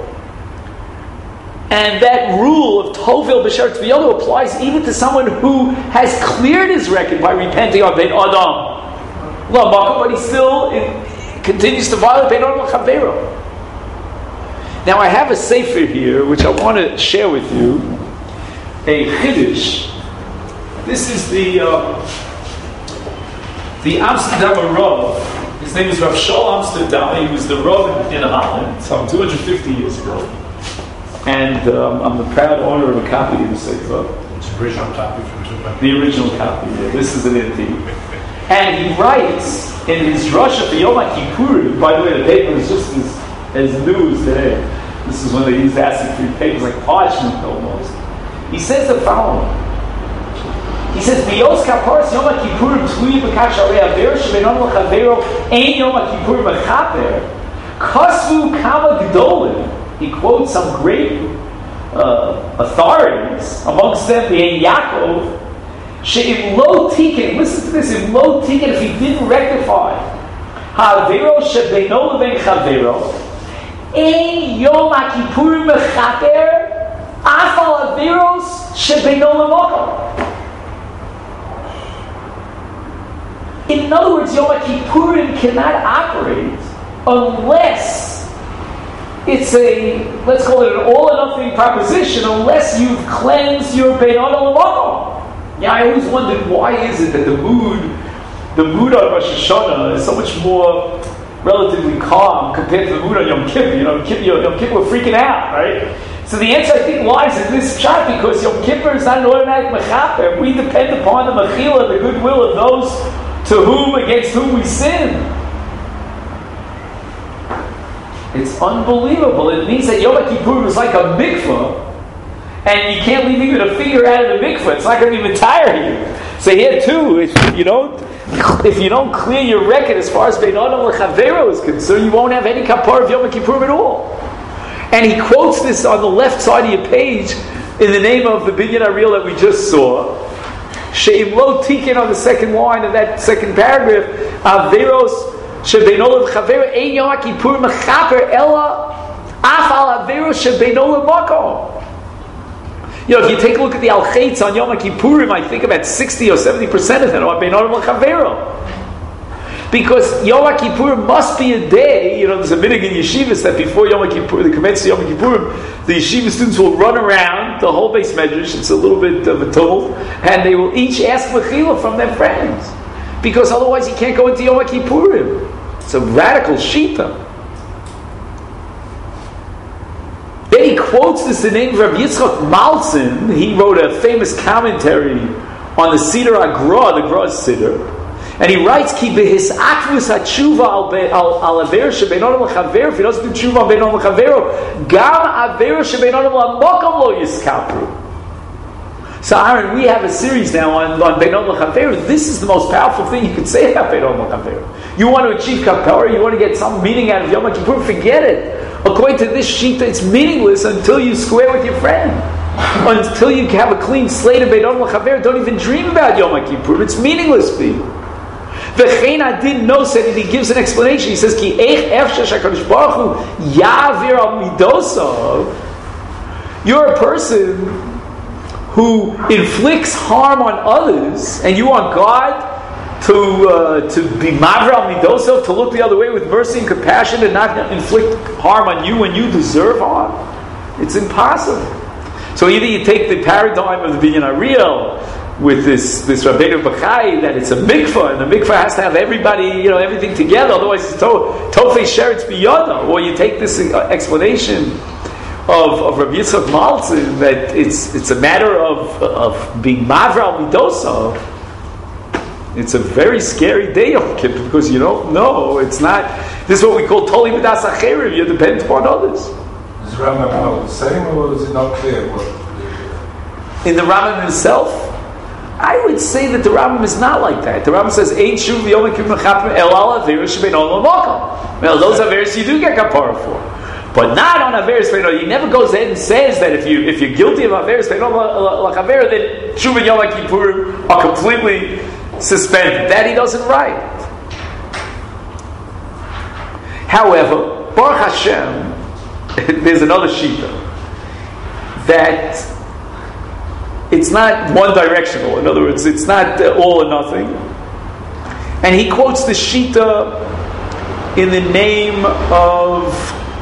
and that rule of Tovil B'Sher Tviyado applies even to someone who has cleared his record by repenting of Ben Adam. But he still He continues to violate Bein Adam L'Chavero. Now I have a sefer here, which I want to share with you, a Chiddush. This is the uh, the Amsterdam Rav. His name is Rav Shaul Amsterdam. He was the Rav in Holland some two hundred fifty years ago. And um, I'm the proud owner of a copy of the sefer. It's the original copy from two hundred. The original copy, yeah. This is an antique. And he writes in his Rasha for Yom Kippur, by the way, the paper is just as, as new as today. This is when they used acid-free papers, like parchment almost. He says the following. He says, "Biyos kaparas Yom Kippurim tluyi b'kash alei aver shebenon l'chavero ein Yom Kippurim mechaper kasvu kama gdolim." He quotes some great uh, authorities, amongst them the Ein Yaakov, she'im lo tiken. Listen to this: im lo tiken, if he didn't rectify ha'avero shebeno lebein chavero ein Yom Kippurim mechaper af al averos shebeno lemokom. In other words, Yom Kippurim cannot operate unless it's a, let's call it an all or nothing proposition, unless you've cleansed your Bein Adam L'Makom. Yeah, I always wondered, why is it that the mood, the mood on Rosh Hashanah is so much more relatively calm compared to the mood on Yom Kippur? You know, Yom Kippur, Yom Kippur we're freaking out, right? So the answer, I think, lies in this shot, because Yom Kippur is not an automatic mechaper. We depend upon the mechila, the goodwill of those to whom, against whom we sin. It's unbelievable. It means that Yom Kippur is like a mikvah, and you can't leave even a finger out of the mikvah. It's not going to even tire you. So here too, if you don't, if you don't clear your record as far as Bein Adam L'Chavero is concerned, you won't have any kapar of Yom Kippur at all. And he quotes this on the left side of your page in the name of the Binyan Ariel that we just saw. She'im lo tiken, on the second line of that second paragraph, Averos shebeino l'chavero ein Yom Kippur mechaper ela af al averos shebeino l'makom. You know, if you take a look at the al-chaitz on Yom Kippurim, I think about sixty or seventy percent of them are beino l'chavero. Because Yom Kippur must be a day, you know, there's a minhag in yeshivas that before Yom Kippur, the commence of Yom Kippur, the yeshiva students will run around the whole base medrash, it's a little bit of a tumult, and they will each ask mechila from their friends. Because otherwise you can't go into Yom Kippurim. It's a radical shita. Then he quotes this in the name of Rabbi Yitzchak Malzin. He wrote a famous commentary on the Siddur Agra, the Gra's Siddur. And he writes, "Ki behis atvus hatshuva al al aver shebein adam l'chaver." If he doesn't do tshuva bein adam l'chavero, gam aver shebein adam l'mokom lo yiskapru. So, Aaron, we have a series now on on bein adam l'chaver. This is the most powerful thing you could say about bein adam l'chaver. You want to achieve kapara, you want to get some meaning out of Yom Kippur, forget it. According to this shita, it's meaningless until you square with your friend. Until you have a clean slate of bein adam l'chaver, don't even dream about Yom Kippur. It's meaningless for you. V'chein didn't know said, and he gives an explanation. He says, "Ki eich efshe shakadosh baruch hu yavir al midosav." You're a person who inflicts harm on others, and you want God to uh, to be mavir al midosav, to look the other way with mercy and compassion, and not inflict harm on you when you deserve harm. It's impossible. So either you take the paradigm of the Binyan Ariel with this this Rabbeinu Bachai, that it's a mikvah, and the mikvah has to have everybody, you know, everything together, otherwise it's to, tofei sheretz biyada. Or you take this explanation of, of Rabbi Yitzchak Malzin, that it's it's a matter of of being mavra al midosa. It's a very scary day of Kippur, because you don't know, it's not, this is what we call toli b'das acherim, you depend upon others. Is Rambam the same, or is it not clear? What? In the Rambam himself, I would say that the Rambam is not like that. The Rambam says, "Ein shuv yom kippur mechaper el al averos shebein adam l'makom." Well, those averos you do get kapara for, but not on averos shebein adam. He never goes ahead and says that if you if you're guilty of averos shebein adam l'chaver, then shuv and yom kippur are completely suspended. That he doesn't write. However, Baruch Hashem, there's another shita that it's not one directional. In other words, it's not uh, all or nothing. And he quotes the shita in the name of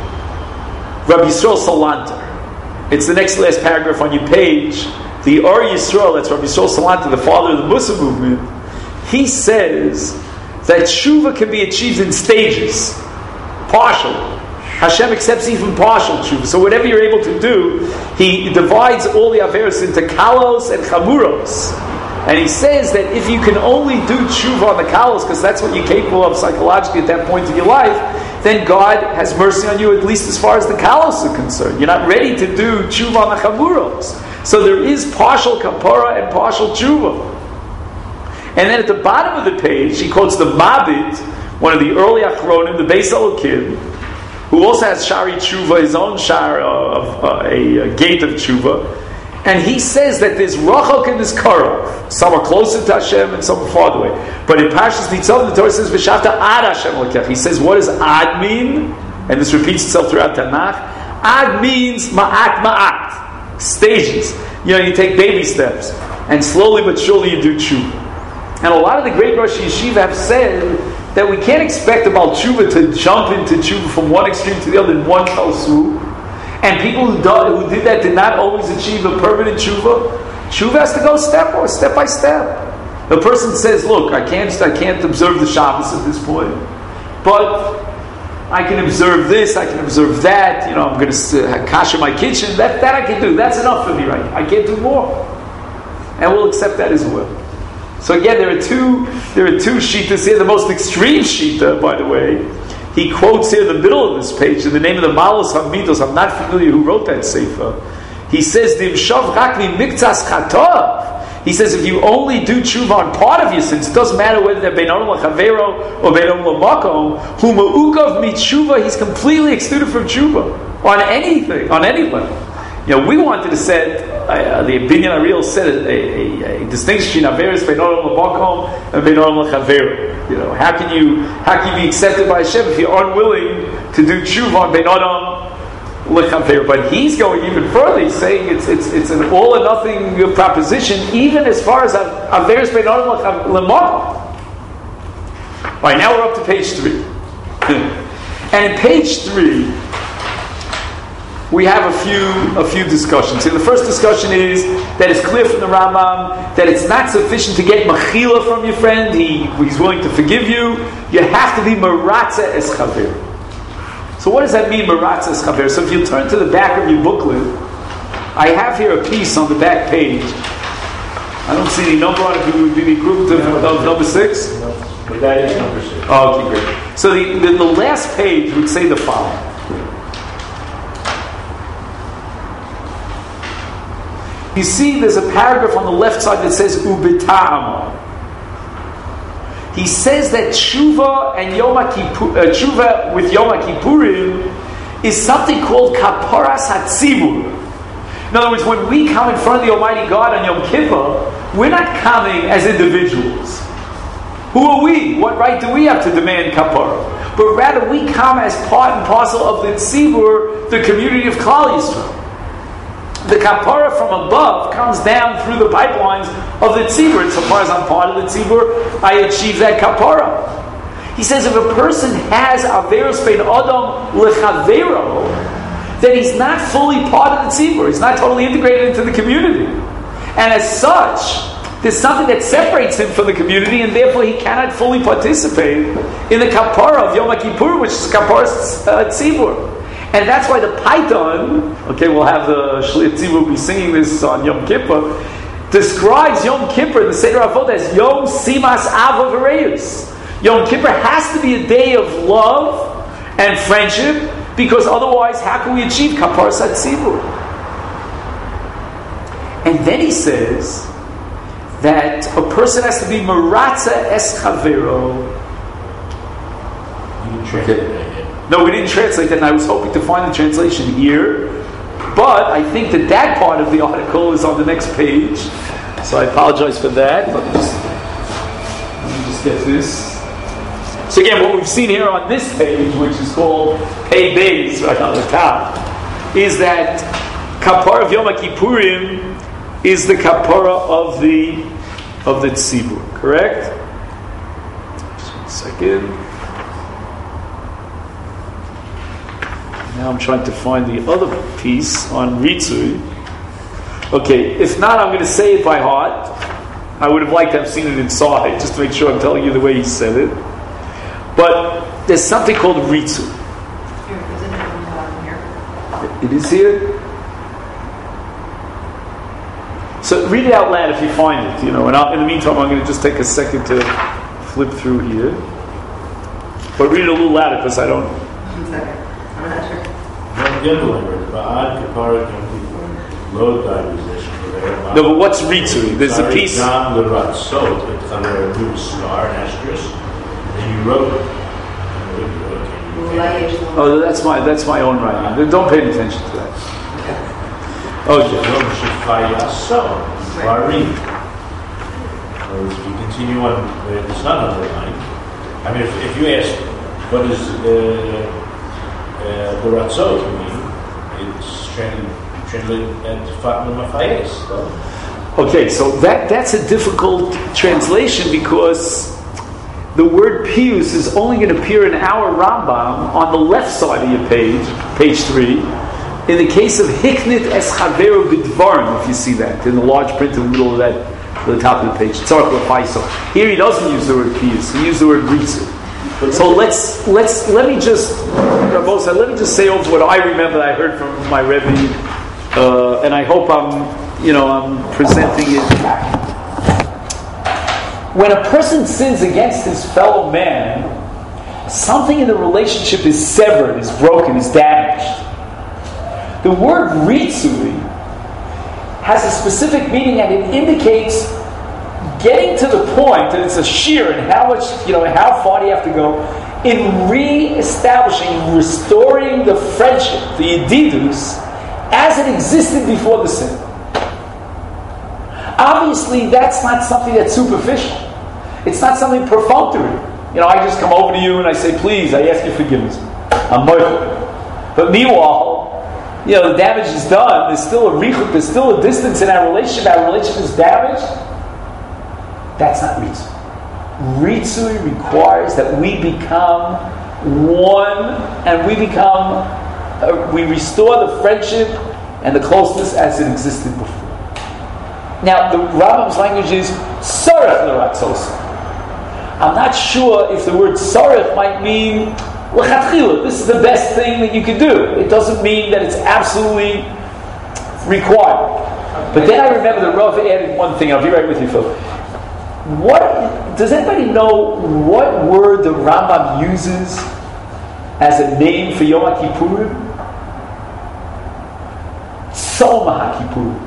Rabbi Yisrael Salanter. It's the next last paragraph on your page. The Or Yisrael, that's Rabbi Yisrael Salanter, the father of the Mussar movement, he says that tshuva can be achieved in stages, partial. Hashem accepts even partial tshuva. So whatever you're able to do, he divides all the averos into kalos and chamuros. And he says that if you can only do tshuva on the kalos, because that's what you're capable of psychologically at that point in your life, then God has mercy on you, at least as far as the kalos are concerned. You're not ready to do tshuva on the chamuros. So there is partial kapara and partial tshuva. And then at the bottom of the page, he quotes the Mabit, one of the early Achronim, the Beis Elokim, who also has Shari Tshuva, his own shar of uh, a, a gate of Tshuva. And he says that there's Rachok and there's Karov. Some are closer to Hashem and some are farther away. But in Parshas Nitzavim, the Torah says, V'shavta ad Hashem Lekech. He says, what does ad mean? And this repeats itself throughout Tanakh. Ad means ma'at ma'at. Stages. You know, you take baby steps. And slowly but surely you do Tshuva. And a lot of the great Rosh Yeshiva have said that we can't expect a Baal Tshuva to jump into Tshuva from one extreme to the other in one fell swoop. And people who, do, who did that did not always achieve a permanent Tshuva. Tshuva has to go step or step by step. The person says, look, I can't, I can't observe the Shabbos at this point. But I can observe this, I can observe that. You know, I'm going to kasha my kitchen. That, that I can do. That's enough for me, right? I can't do more. And we'll accept that as well. So again, there are two there are two shittas here. The most extreme shita, by the way, he quotes here in the middle of this page in the name of the Malos Hamidos. I'm not familiar who wrote that sefer. He says, "Dimshav rakli miktzas chatav." He says, if you only do tshuva on part of your sins, it doesn't matter whether they're bein adam l'chavero or bein adam l'makom. Hu ma'ukav mitzhuva, he's completely excluded from tshuva on anything, on any level. You know, we wanted to set uh, the opinion Ariel said a, a, a distinction between averos bein adam l'makom and bein adam l'chavero. You know, how can you how can you be accepted by Hashem if you're unwilling to do tshuva on bein adam l'chavero? But he's going even further. He's saying it's it's it's an all or nothing proposition, even as far as averos bein adam l'makom. All right, now we're up to page three, and in page three. We have a few a few discussions. And the first discussion is that it's clear from the Rambam that it's not sufficient to get mechila from your friend. He he's willing to forgive you. You have to be maratza es chaver. So what does that mean, maratza es chaver? So if you turn to the back of your booklet, I have here a piece on the back page. I don't see any number on it. It would be the group of, of number six. No, but that is number six. Oh, okay, great. So the, the, the last page would say the following. You see, there's a paragraph on the left side that says Ubita'ama. He says that tshuva and Yom Kippur, uh, tshuva with Yom Kippurim is something called kaparas hatzibur. In other words, when we come in front of the Almighty God on Yom Kippur, we're not coming as individuals. Who are we? What right do we have to demand kapara? But rather, we come as part and parcel of the tzibur, the community of Klal Yisrael. The kapara from above comes down through the pipelines of the tzibur. And so far as I'm part of the tzibur, I achieve that kapara. He says if a person has averos bein adam lechavero, then he's not fully part of the tzibur. He's not totally integrated into the community. And as such, there's something that separates him from the community, and therefore he cannot fully participate in the kapara of Yom Kippur, which is kapara uh, tzibur. And that's why the Python, okay, we'll have the Shliach Tzibur be singing this on Yom Kippur, describes Yom Kippur in the Seder Avot as Yom Simas Ava V'Reus. Yom Kippur has to be a day of love and friendship, because otherwise, how can we achieve Kapar Sat Tzibur? And then he says that a person has to be Maratza Es Chavero. Okay. No, we didn't translate that, and I was hoping to find the translation here. But I think that that part of the article is on the next page. So I apologize for that. Let me just, let me just get this. So again, what we've seen here on this page, which is called Pei Beis, right on the top, is that Kapara of Yom Kippurim is the Kapara of the of the Tzibur. Correct? Just one second. Now I'm trying to find the other piece on Ritzui. Okay, if not, I'm going to say it by heart. I would have liked to have seen it inside, just to make sure I'm telling you the way he said it. But there's something called Ritzui. Here, isn't it on the bottom here? It is here? So read it out loud if you find it, you know, and I'll, in the meantime I'm going to just take a second to flip through here. But read it a little louder because I don't... One second. I'm not sure. No, but what's Ritzui? There's a piece... Then you wrote it. Oh, that's my that's my own writing. Don't pay attention to that. Okay. So, if you continue on, it's not underlined. I mean, if, if you ask, what does uh, uh, the Ratzot mean? It's translated at Fatma Mafayes. Okay, so that that's a difficult translation because the word Pius is only going to appear in our Rambam on the left side of your page, page three. In the case of Hiknit es Chaveru B'dvarim, if you see that, in the large print in the middle of that, at the top of the page, Tzarech L'Faisal. Here he doesn't use the word Pius, he used the word Ritzui. So let's, let's, let me just, Rabosa, let me just say over what I remember that I heard from my Rebbe, uh, and I hope I'm, you know, I'm presenting it. When a person sins against his fellow man, something in the relationship is severed, is broken, is damaged. The word Ritzui has a specific meaning and it indicates getting to the point, and it's a sheer, and how much, you know, how far do you have to go in re-establishing, restoring the friendship, the yedidus, as it existed before the sin. Obviously, that's not something that's superficial. It's not something perfunctory. You know, I just come over to you and I say, please, I ask you forgiveness. I'm moichel. But meanwhile, you know, the damage is done. There's still a richut, there's still a distance in our relationship. Our relationship is damaged. That's not Ritzui. Ritzui requires that we become one and we become, uh, we restore the friendship and the closeness as it existed before. Now, the Rambam's language is Sarech L'Ratzosa. I'm not sure if the word Sarech might mean L'chatchila, this is the best thing that you can do. It doesn't mean that it's absolutely required. But then I remember the Rav added one thing. I'll be right with you, Phil. What does anybody know what word the Rambam uses as a name for Yom HaKippurim? Tzom HaKippurim.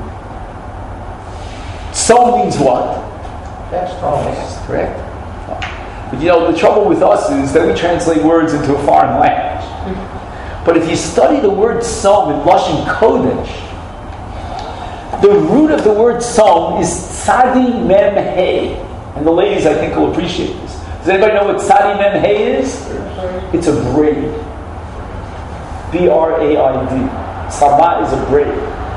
Tzom means what? Fast. Fast, correct. But you know, the trouble with us is that we translate words into a foreign language. But if you study the word Tzom in Lashon Kodesh, the root of the word Tzom is Tzadi Mem Hey. And the ladies, I think, will appreciate this. Does anybody know what Tzadi Mem Hey is? It's a braid. B R A I D. Tzama is a braid.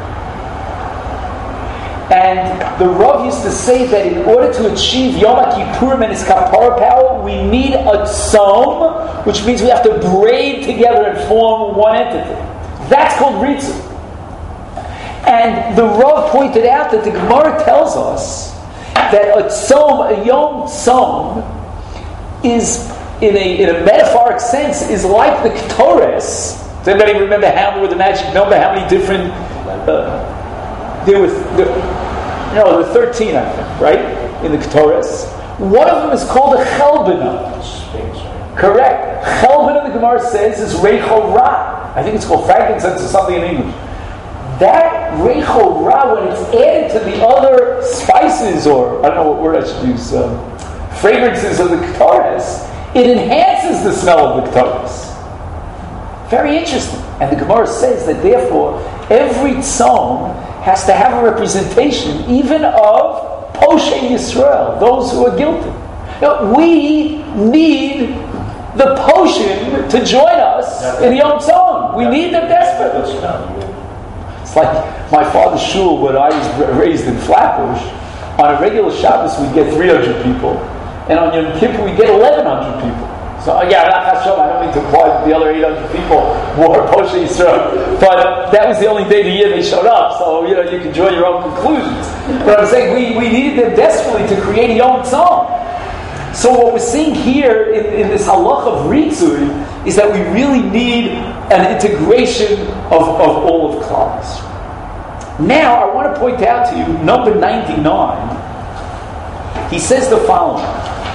And the Rav used to say that in order to achieve Yom HaKippurim and its kapara power, we need a tzom, which means we have to braid together and form one entity. That's called Ritzui. And the Rav pointed out that the Gemara tells us that a tzom, a Yom tzom, is, in a, in a metaphoric sense, is like the Ketores. Does anybody remember how, with the magic number, how many different... Uh, There were, there, you know, there were thirteen, I think, right? In the Ketores. One of them is called a Chelbina. Correct. Chelbina, the Gemara says, is Reichel Ra. I think it's called frankincense or something in English. That Reichel Ra, when it's added to the other spices, or I don't know what word I should use, um, fragrances of the Ketores, it enhances the smell of the Ketores. Very interesting. And the Gemara says that therefore, every tzom has to have a representation even of Poshei Yisrael, those who are guilty. Now, we need the Poshin to join us in Yom Tzom. We need them desperately. It's like my father's shul, when I was raised in Flatbush. On a regular Shabbos, we get three hundred people, and on Yom Kippur, we get eleven hundred people. So uh, yeah, I don't mean to imply that the other eight hundred people wore Poshe Yisrael, but that was the only day of the year they showed up. So you know you can draw your own conclusions. But I'm saying we, we needed them desperately to create a Yom Tzom. So what we're seeing here in, in this halach of Ritzui is that we really need an integration of, of all of class. Now I want to point out to you number ninety-nine. He says the following.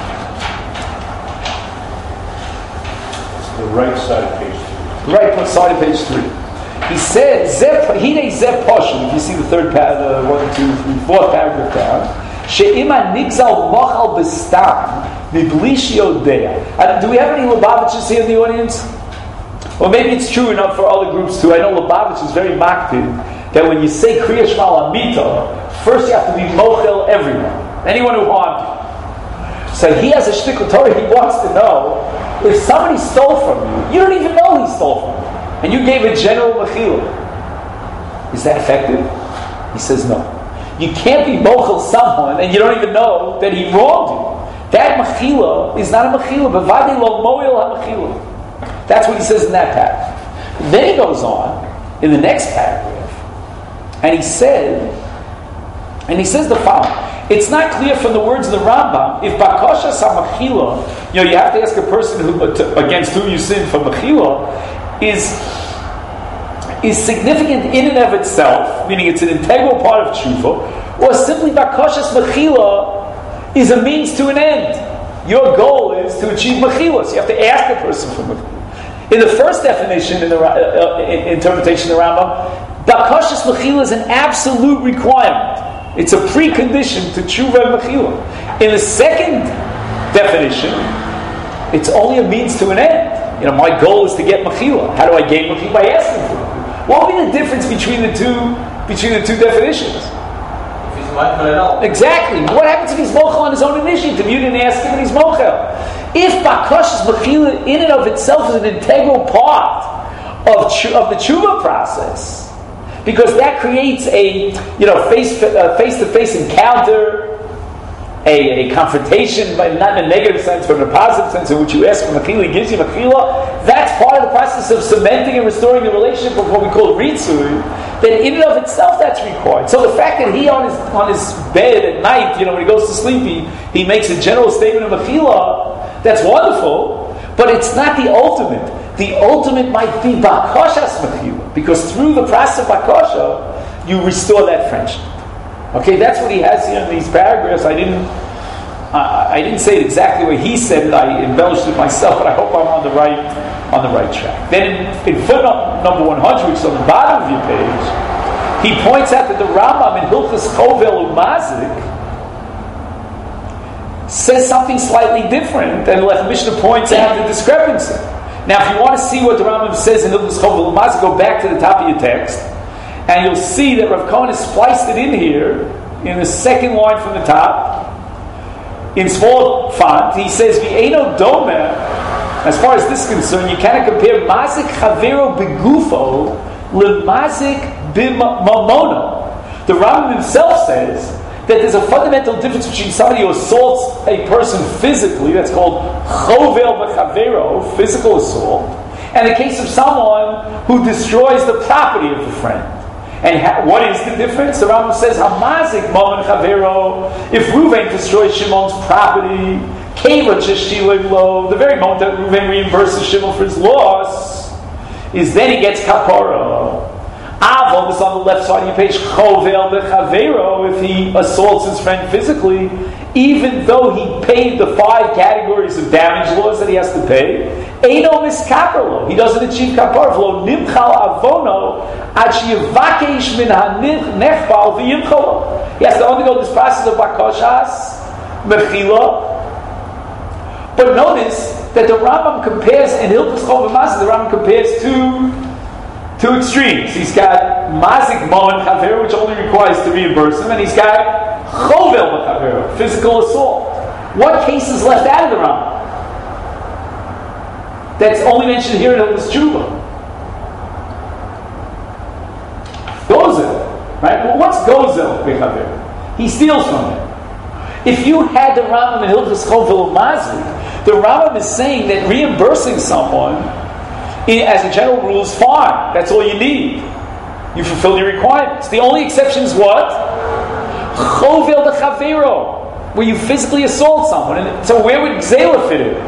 The right side of page three. Right side of page three. He said, "Hine zeh poshut." If you see the third paragraph, one, two, three, fourth paragraph down. She'ima nigzal mochal b'stam mibli she'odea. Do we have any Lubavitchers here in the audience? Or maybe it's true enough for other groups too. I know Lubavitch is very makpid that when you say Kriya Shema Amita, first you have to be mochel everyone, anyone who harmed you. So he has a shtickle Torah. He wants to know if somebody stole from you, you don't even know he stole from you, and you gave a general mechila. Is that effective? He says no. You can't be mochel someone and you don't even know that he wronged you. That mechila is not a mechila, but vadi lo moil ha-mechila. That's what he says in that paragraph. Then he goes on in the next paragraph, and he said, and he says the following. It's not clear from the words of the Rambam if bakasha samachila, you know, you have to ask a person who, to, against whom you sin for machila, is is significant in and of itself, meaning it's an integral part of tshuva, or simply bakashas machila is a means to an end. Your goal is to achieve machila, so you have to ask the person for machila. In the first definition, in the uh, uh, interpretation of the Rambam, bakashas machila is an absolute requirement. It's a precondition to tshuva and mechila. In the second definition, it's only a means to an end. You know, my goal is to get mechila. How do I gain mechila? By asking for it. What would be the difference between the two between the two definitions? If he's mochel at all. Exactly. What happens if he's mochel on his own initiative? You didn't ask him and he's mochel. If bakashas mechila in and of itself is an integral part of of the tshuva process, because that creates a, you know, face uh, face-to-face encounter, a, a confrontation, but not in a negative sense, but in a positive sense, in which you ask for mechila, he gives you mechila. That's part of the process of cementing and restoring the relationship of what we call ritzui. That in and of itself, that's required. So the fact that he on his on his bed at night, you know, when he goes to sleep, he, he makes a general statement of mechila. That's wonderful, but it's not the ultimate. The ultimate might be bakashas mechila, because through the process of bakasha, you restore that friendship. Okay, that's what he has here in these paragraphs. I didn't, uh, I didn't say it exactly the way he said it. I embellished it myself, but I hope I'm on the right, on the right track. Then in, in footnote number one hundred, which is on the bottom of your page, he points out that the Rambam in Hilchos Chovel Umazik says something slightly different, and the Mishnah points out the discrepancy. Now, if you want to see what the Rambam says in Hilchos Chovel Umazik, go back to the top of your text, and you'll see that Rav Cohen has spliced it in here, in the second line from the top, in small font. He says, V'eino domeh, as far as this is concerned, you cannot compare mazik chavero begufo lemazik b'mamono. The Rambam himself says that there's a fundamental difference between somebody who assaults a person physically, that's called chovel b'chavero, physical assault, and the case of someone who destroys the property of a friend. And ha- what is the difference? The Rambam says, Hamazik Momen Chavero. If Reuven destroys Shimon's property, Keva Cheshilim Lo, the very moment that Reuven reimburses Shimon for his loss, is then he gets Kapara. Avon is on the left side of your page, Chovel Bechavero, if he assaults his friend physically, even though he paid the five categories of damage laws that he has to pay, Eino Miskaperlo, he doesn't achieve Kapara. V'lo Nimchal Avono, Ad Sheyivakesh Min HaNechbal V'yimchalo. He has to undergo this process of Bakashas, Mechila. But notice that the Rambam compares, in Hilchos Chovel Umazik, the Rambam compares two Two extremes. He's got mazik moen chaver, which only requires to reimburse him, and he's got chovel chaver, physical assault. What case is left out of the Rambam? That's only mentioned here in Hilchos Tshuva. Gozel, right? Well, what's gozel bechaver? He steals from him. If you had the Rambam in Hilchos Chovel Mazik, the Rambam is saying that reimbursing someone, as a general rule, is fine. That's all you need. You fulfill your requirements. The only exception is what? Chovel de Chavero, where you physically assault someone. And so where would Gzela fit in?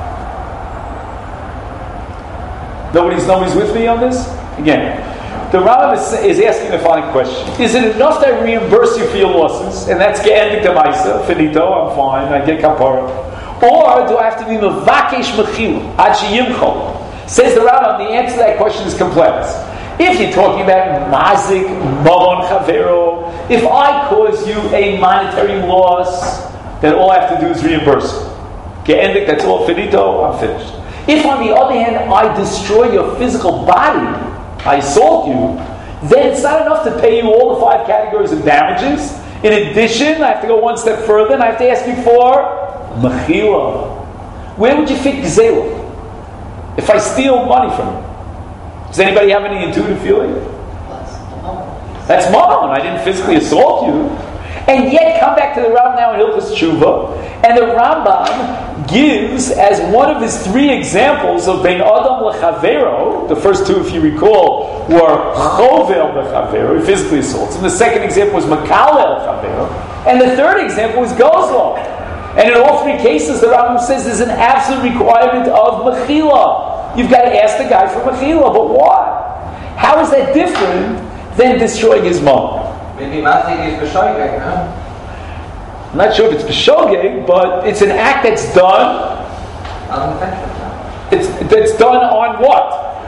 Nobody's, nobody's with me on this? Again, the Rambam is, is asking the following question. Is it enough that I reimburse you for your losses? And that's ge'endik demaisa, finito, I'm fine, I get kapara. Or do I have to be mevakesh mechila, ad sheyimchol? Says the Rambam, the answer to that question is complex. If you're talking about mazik, mamon chavero, if I cause you a monetary loss, then all I have to do is reimburse you. Ge'endik, that's all, finito, I'm finished. If on the other hand, I destroy your physical body, I assault you, then it's not enough to pay you all the five categories of damages. In addition, I have to go one step further and I have to ask you for mechila. Where would you fit gzela? If I steal money from you, does anybody have any intuitive feeling? That's mamon. I didn't physically assault you. And yet, come back to the Rambam now in Hilchos Tshuva, and the Rambam gives as one of his three examples of Ben Adam lechavero. The first two, if you recall, were chovel lechavero, he physically assaults, and the second example was makalel lechavero, and the third example was gozlo. And in all three cases, the Rambam says there's an absolute requirement of mechila. You've got to ask the guy for mechila, but why? How is that different than destroying his mom? Maybe mazik is b'shogeg, no? I'm not sure if it's b'shogeg, but it's an act that's done. Unintentional. It's that's done on what?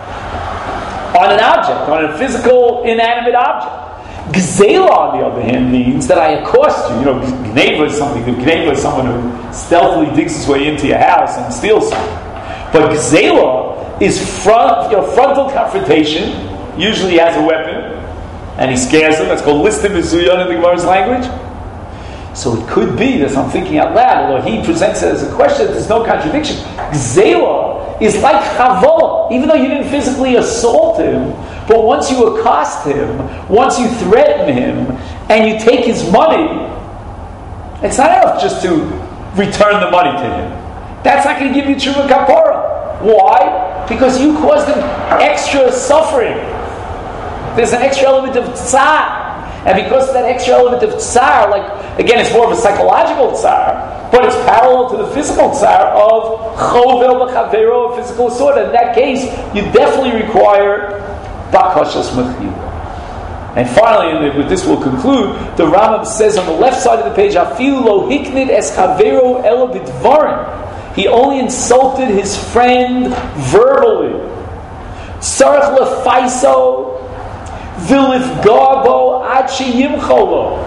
On an object, on a physical, inanimate object. Gzela, on the other hand, means that I accost you. You know, gneva is something. Gneva is someone who stealthily digs his way into your house and steals something. But gzela is front, you know, frontal confrontation. Usually, he has a weapon. And he scares them. That's called listim mizuyon in the Gemara's language. So it could be that I'm thinking out loud, although he presents it as a question, there's no contradiction. Gzela is like chavola, even though you didn't physically assault him, but once you accost him, once you threaten him, and you take his money, it's not enough just to return the money to him. That's not going to give you tshuva kapara. Why? Because you caused him extra suffering. There's an extra element of tsar. And because of that extra element of tsar, like, again, it's more of a psychological tsar, but it's parallel to the physical tsar of chovel v'chavero, physical assault. In that case, you definitely require bakashas mechila. And finally, and with this we'll conclude, the Rambam says on the left side of the page, afilu lo hiknid es chavero ela b'dvarim. He only insulted his friend verbally. Tzarech lefaiso Vilif Garbo Achi Yimcholo.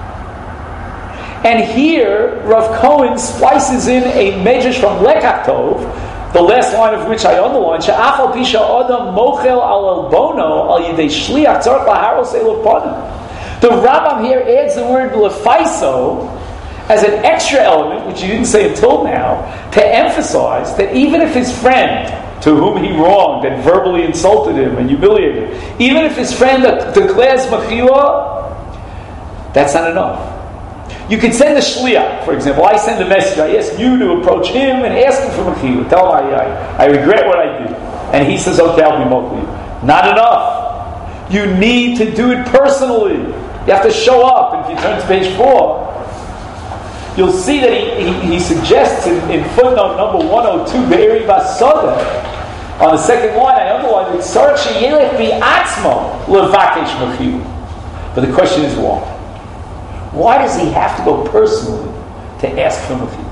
And here, Rav Cohen splices in a medrash from Lekach Tov, the last line of which I underline, She'achal Pisha Adam Mochel Al Elbono Al Yidei Shliach Tzarech Laharos Eloponim. The Rambam here adds the word Lefaiso as an extra element, which he didn't say until now, to emphasize that even if his friend to whom he wronged and verbally insulted him and humiliated him, even if his friend declares mechila, that's not enough. You could send a shliach, for example. I send a message. I ask you to approach him and ask him for mechila. Tell him I, I, I regret what I did. And he says, okay, I'll be mechila. Not enough. You need to do it personally. You have to show up. And if you turn to page four, you'll see that he, he, he suggests in, in footnote number one oh two, Be'eri Basada, on the second line, I underlined it, Tzarech sheyelech bi'atzmo levakesh mechila. But the question is why? Why does he have to go personally to ask for mechila?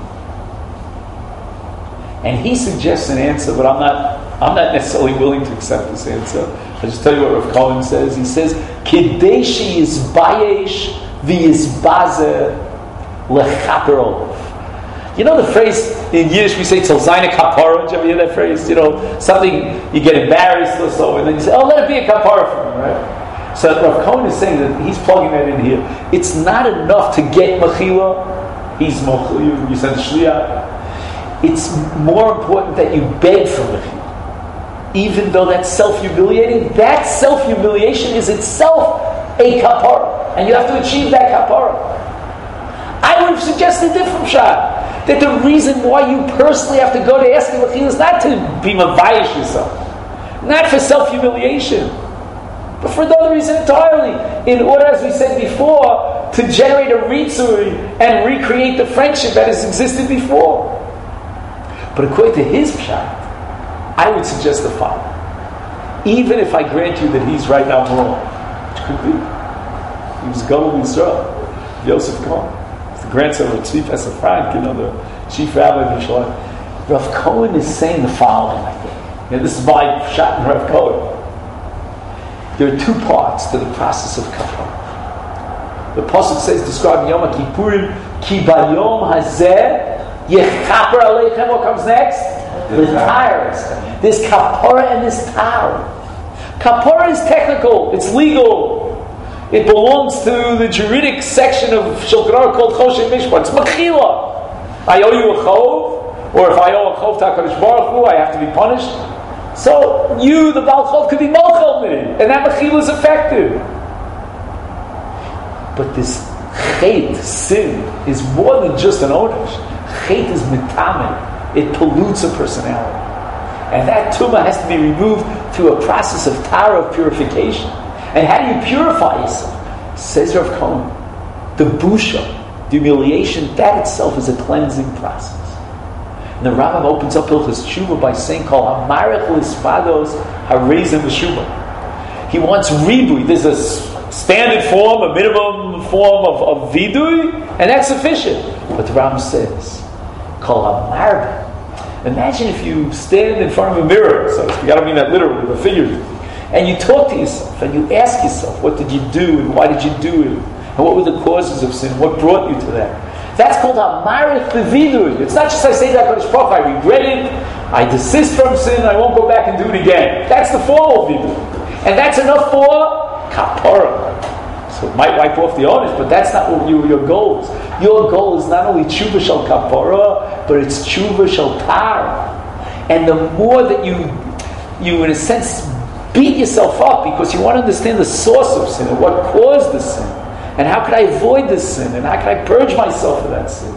And he suggests an answer, but I'm not I'm not necessarily willing to accept this answer. I'll just tell you what Rav Cohen says. He says, Kidei sheyizbayesh v'yizbaze lechaper. You know the phrase in Yiddish we say "Tzol zayne kapara." Did you ever hear that phrase? You know, something you get embarrassed or so, and then you say, "Oh, let it be a kapara for me," right? So Rav Cohen is saying that he's plugging that in here. It's not enough to get mechila. He's mechila. You said shliach. It's more important that you beg for mechila, even though that's self-humiliating. That self-humiliation is itself a kapara, and you have to achieve that kapara. I would have suggest a different shot. That the reason why you personally have to go to ask the is not to be mavayish yourself, not for self-humiliation, but for another reason entirely. In order, as we said before, to generate a ritzui and recreate the friendship that has existed before. But according to his pshat, I would suggest the following. Even if I grant you that he's right now wrong, which could be, he was Gadol Yisrael, Yosef Cohen, he's the grandson of Tzvi Pesach Frank, you know, the chief rabbi of Yerushalayim. Rav Cohen is saying the following, I think. You know, this is my shot in Rav Cohen. There are two parts to the process of kapara. The pasuk says, describing Yom Kippurim, ki bayom hazeh yechaper aleichem. What comes next? The tires. This kapara and this tar. Kapara is technical. It's legal. It belongs to the juridic section of Shulchan Aruch called Choshen Mishpat. It's mechila. I owe you a chov, or if I owe a chov to HaKadosh Baruch Hu, I have to be punished. So you, the Baal Chov, could be mochel me, and that mechila is effective. But this chait, sin, is more than just an onesh. Chait is mitamen. It pollutes a personality. And that tumah has to be removed through a process of tara, of purification. And how do you purify yourself? Says Rav Cohen, the busha, the humiliation, that itself is a cleansing process. And the Rambam opens up Hilchos Tshuva by saying, Kol hamarech l'isfados hareizim v'shuva. He wants ribui. There's a standard form, a minimum form of, of vidui, and that's sufficient. But the Rambam says, Kol hamarech. Imagine if you stand in front of a mirror, so you got to mean that literally, but figuratively, and you talk to yourself, and you ask yourself, what did you do, and why did you do it, and what were the causes of sin, what brought you to that? That's called hamarech b'vidui. It's not just I say that HaKadosh Baruch Hu, I regret it, I desist from sin, I won't go back and do it again. That's the formal vidui. And that's enough for kapara. So it might wipe off the onus, but that's not what you, your goal is. Your goal is not only tshuva shel kapara, but it's tshuva shel tara. And the more that you, you in a sense, beat yourself up because you want to understand the source of sin and what caused the sin, and how could I avoid this sin, and how can I purge myself of that sin.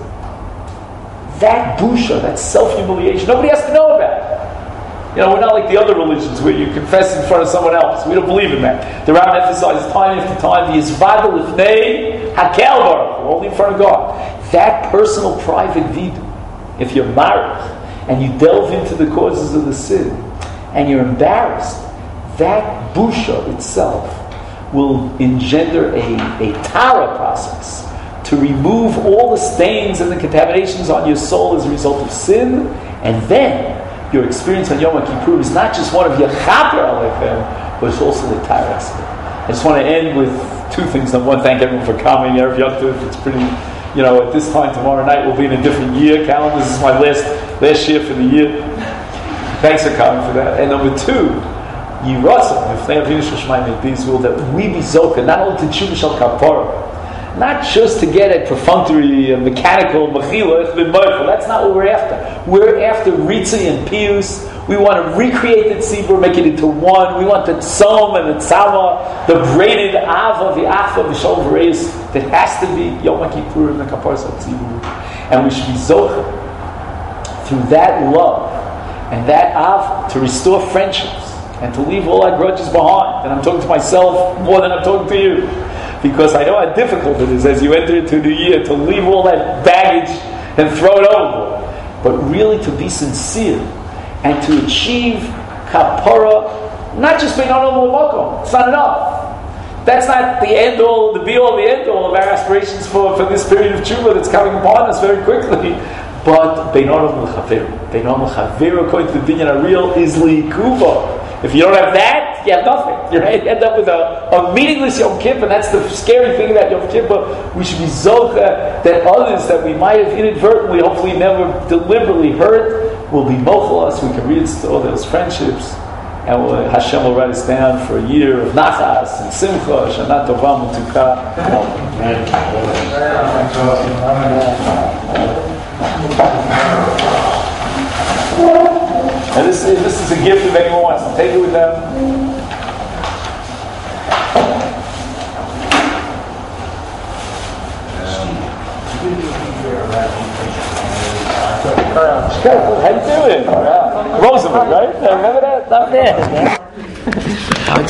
That busha, that self-humiliation, nobody has to know about it. You know, we're not like the other religions where you confess in front of someone else. We don't believe in that. The Rambam emphasizes time after time the Yizvada Lifnei Hakel Baruch, only in front of God. That personal, private vidu, if you're married and you delve into the causes of the sin and you're embarrassed, that busha itself will engender a, a tara process to remove all the stains and the contaminations on your soul as a result of sin, and then your experience on Yom Kippur is not just one of Yechaper Aleichem, but it's also the Tara aspect. I just want to end with two things. Number one, thank everyone for coming. Erev Yom Tov. It's pretty, you know, at this time tomorrow night we'll be in a different year calendar. This is my last last year for the year. Thanks for coming for that. And number two, Yiratzim, if they have finished Shemaim these will that we be zoka, not only to tshuva shel kapara, not just to get a perfunctory, a mechanical mechila, that's not what we're after. We're after ritzui and pius. We want to recreate the tzibur, make it into one. We want the tzom and the tzama, the braided ava, the achva, the shol v'reis, that has to be Yom Kippur and the kapara shel tzibur. And we should be zocha through that love and that ava to restore friendships and to leave all our grudges behind. And I'm talking to myself more than I'm talking to you, because I know how difficult it is as you enter into the year to leave all that baggage and throw it overboard. But really to be sincere and to achieve kapara, not just being on makom. It's not enough. That's not the end all, the be all, the end all of our aspirations for, for this period of tshuva that's coming upon us very quickly. But beinodom l'chaveru, beinodom l'chaveru, according to the binyan real, is liikuva. If you don't have that, you have nothing. You end up with a, a meaningless Yom Kippur, and that's the scary thing about Yom Kippur. We should be zocha that others that we might have inadvertently, hopefully never deliberately hurt, will be mochel us. We can reinstall those friendships, and we'll, Hashem will write us down for a year of nachas and simcha, shana tova mutuka. And this is, this is a gift if anyone wants to take it with them. How you doing? Roosevelt, right? Remember that? That was there.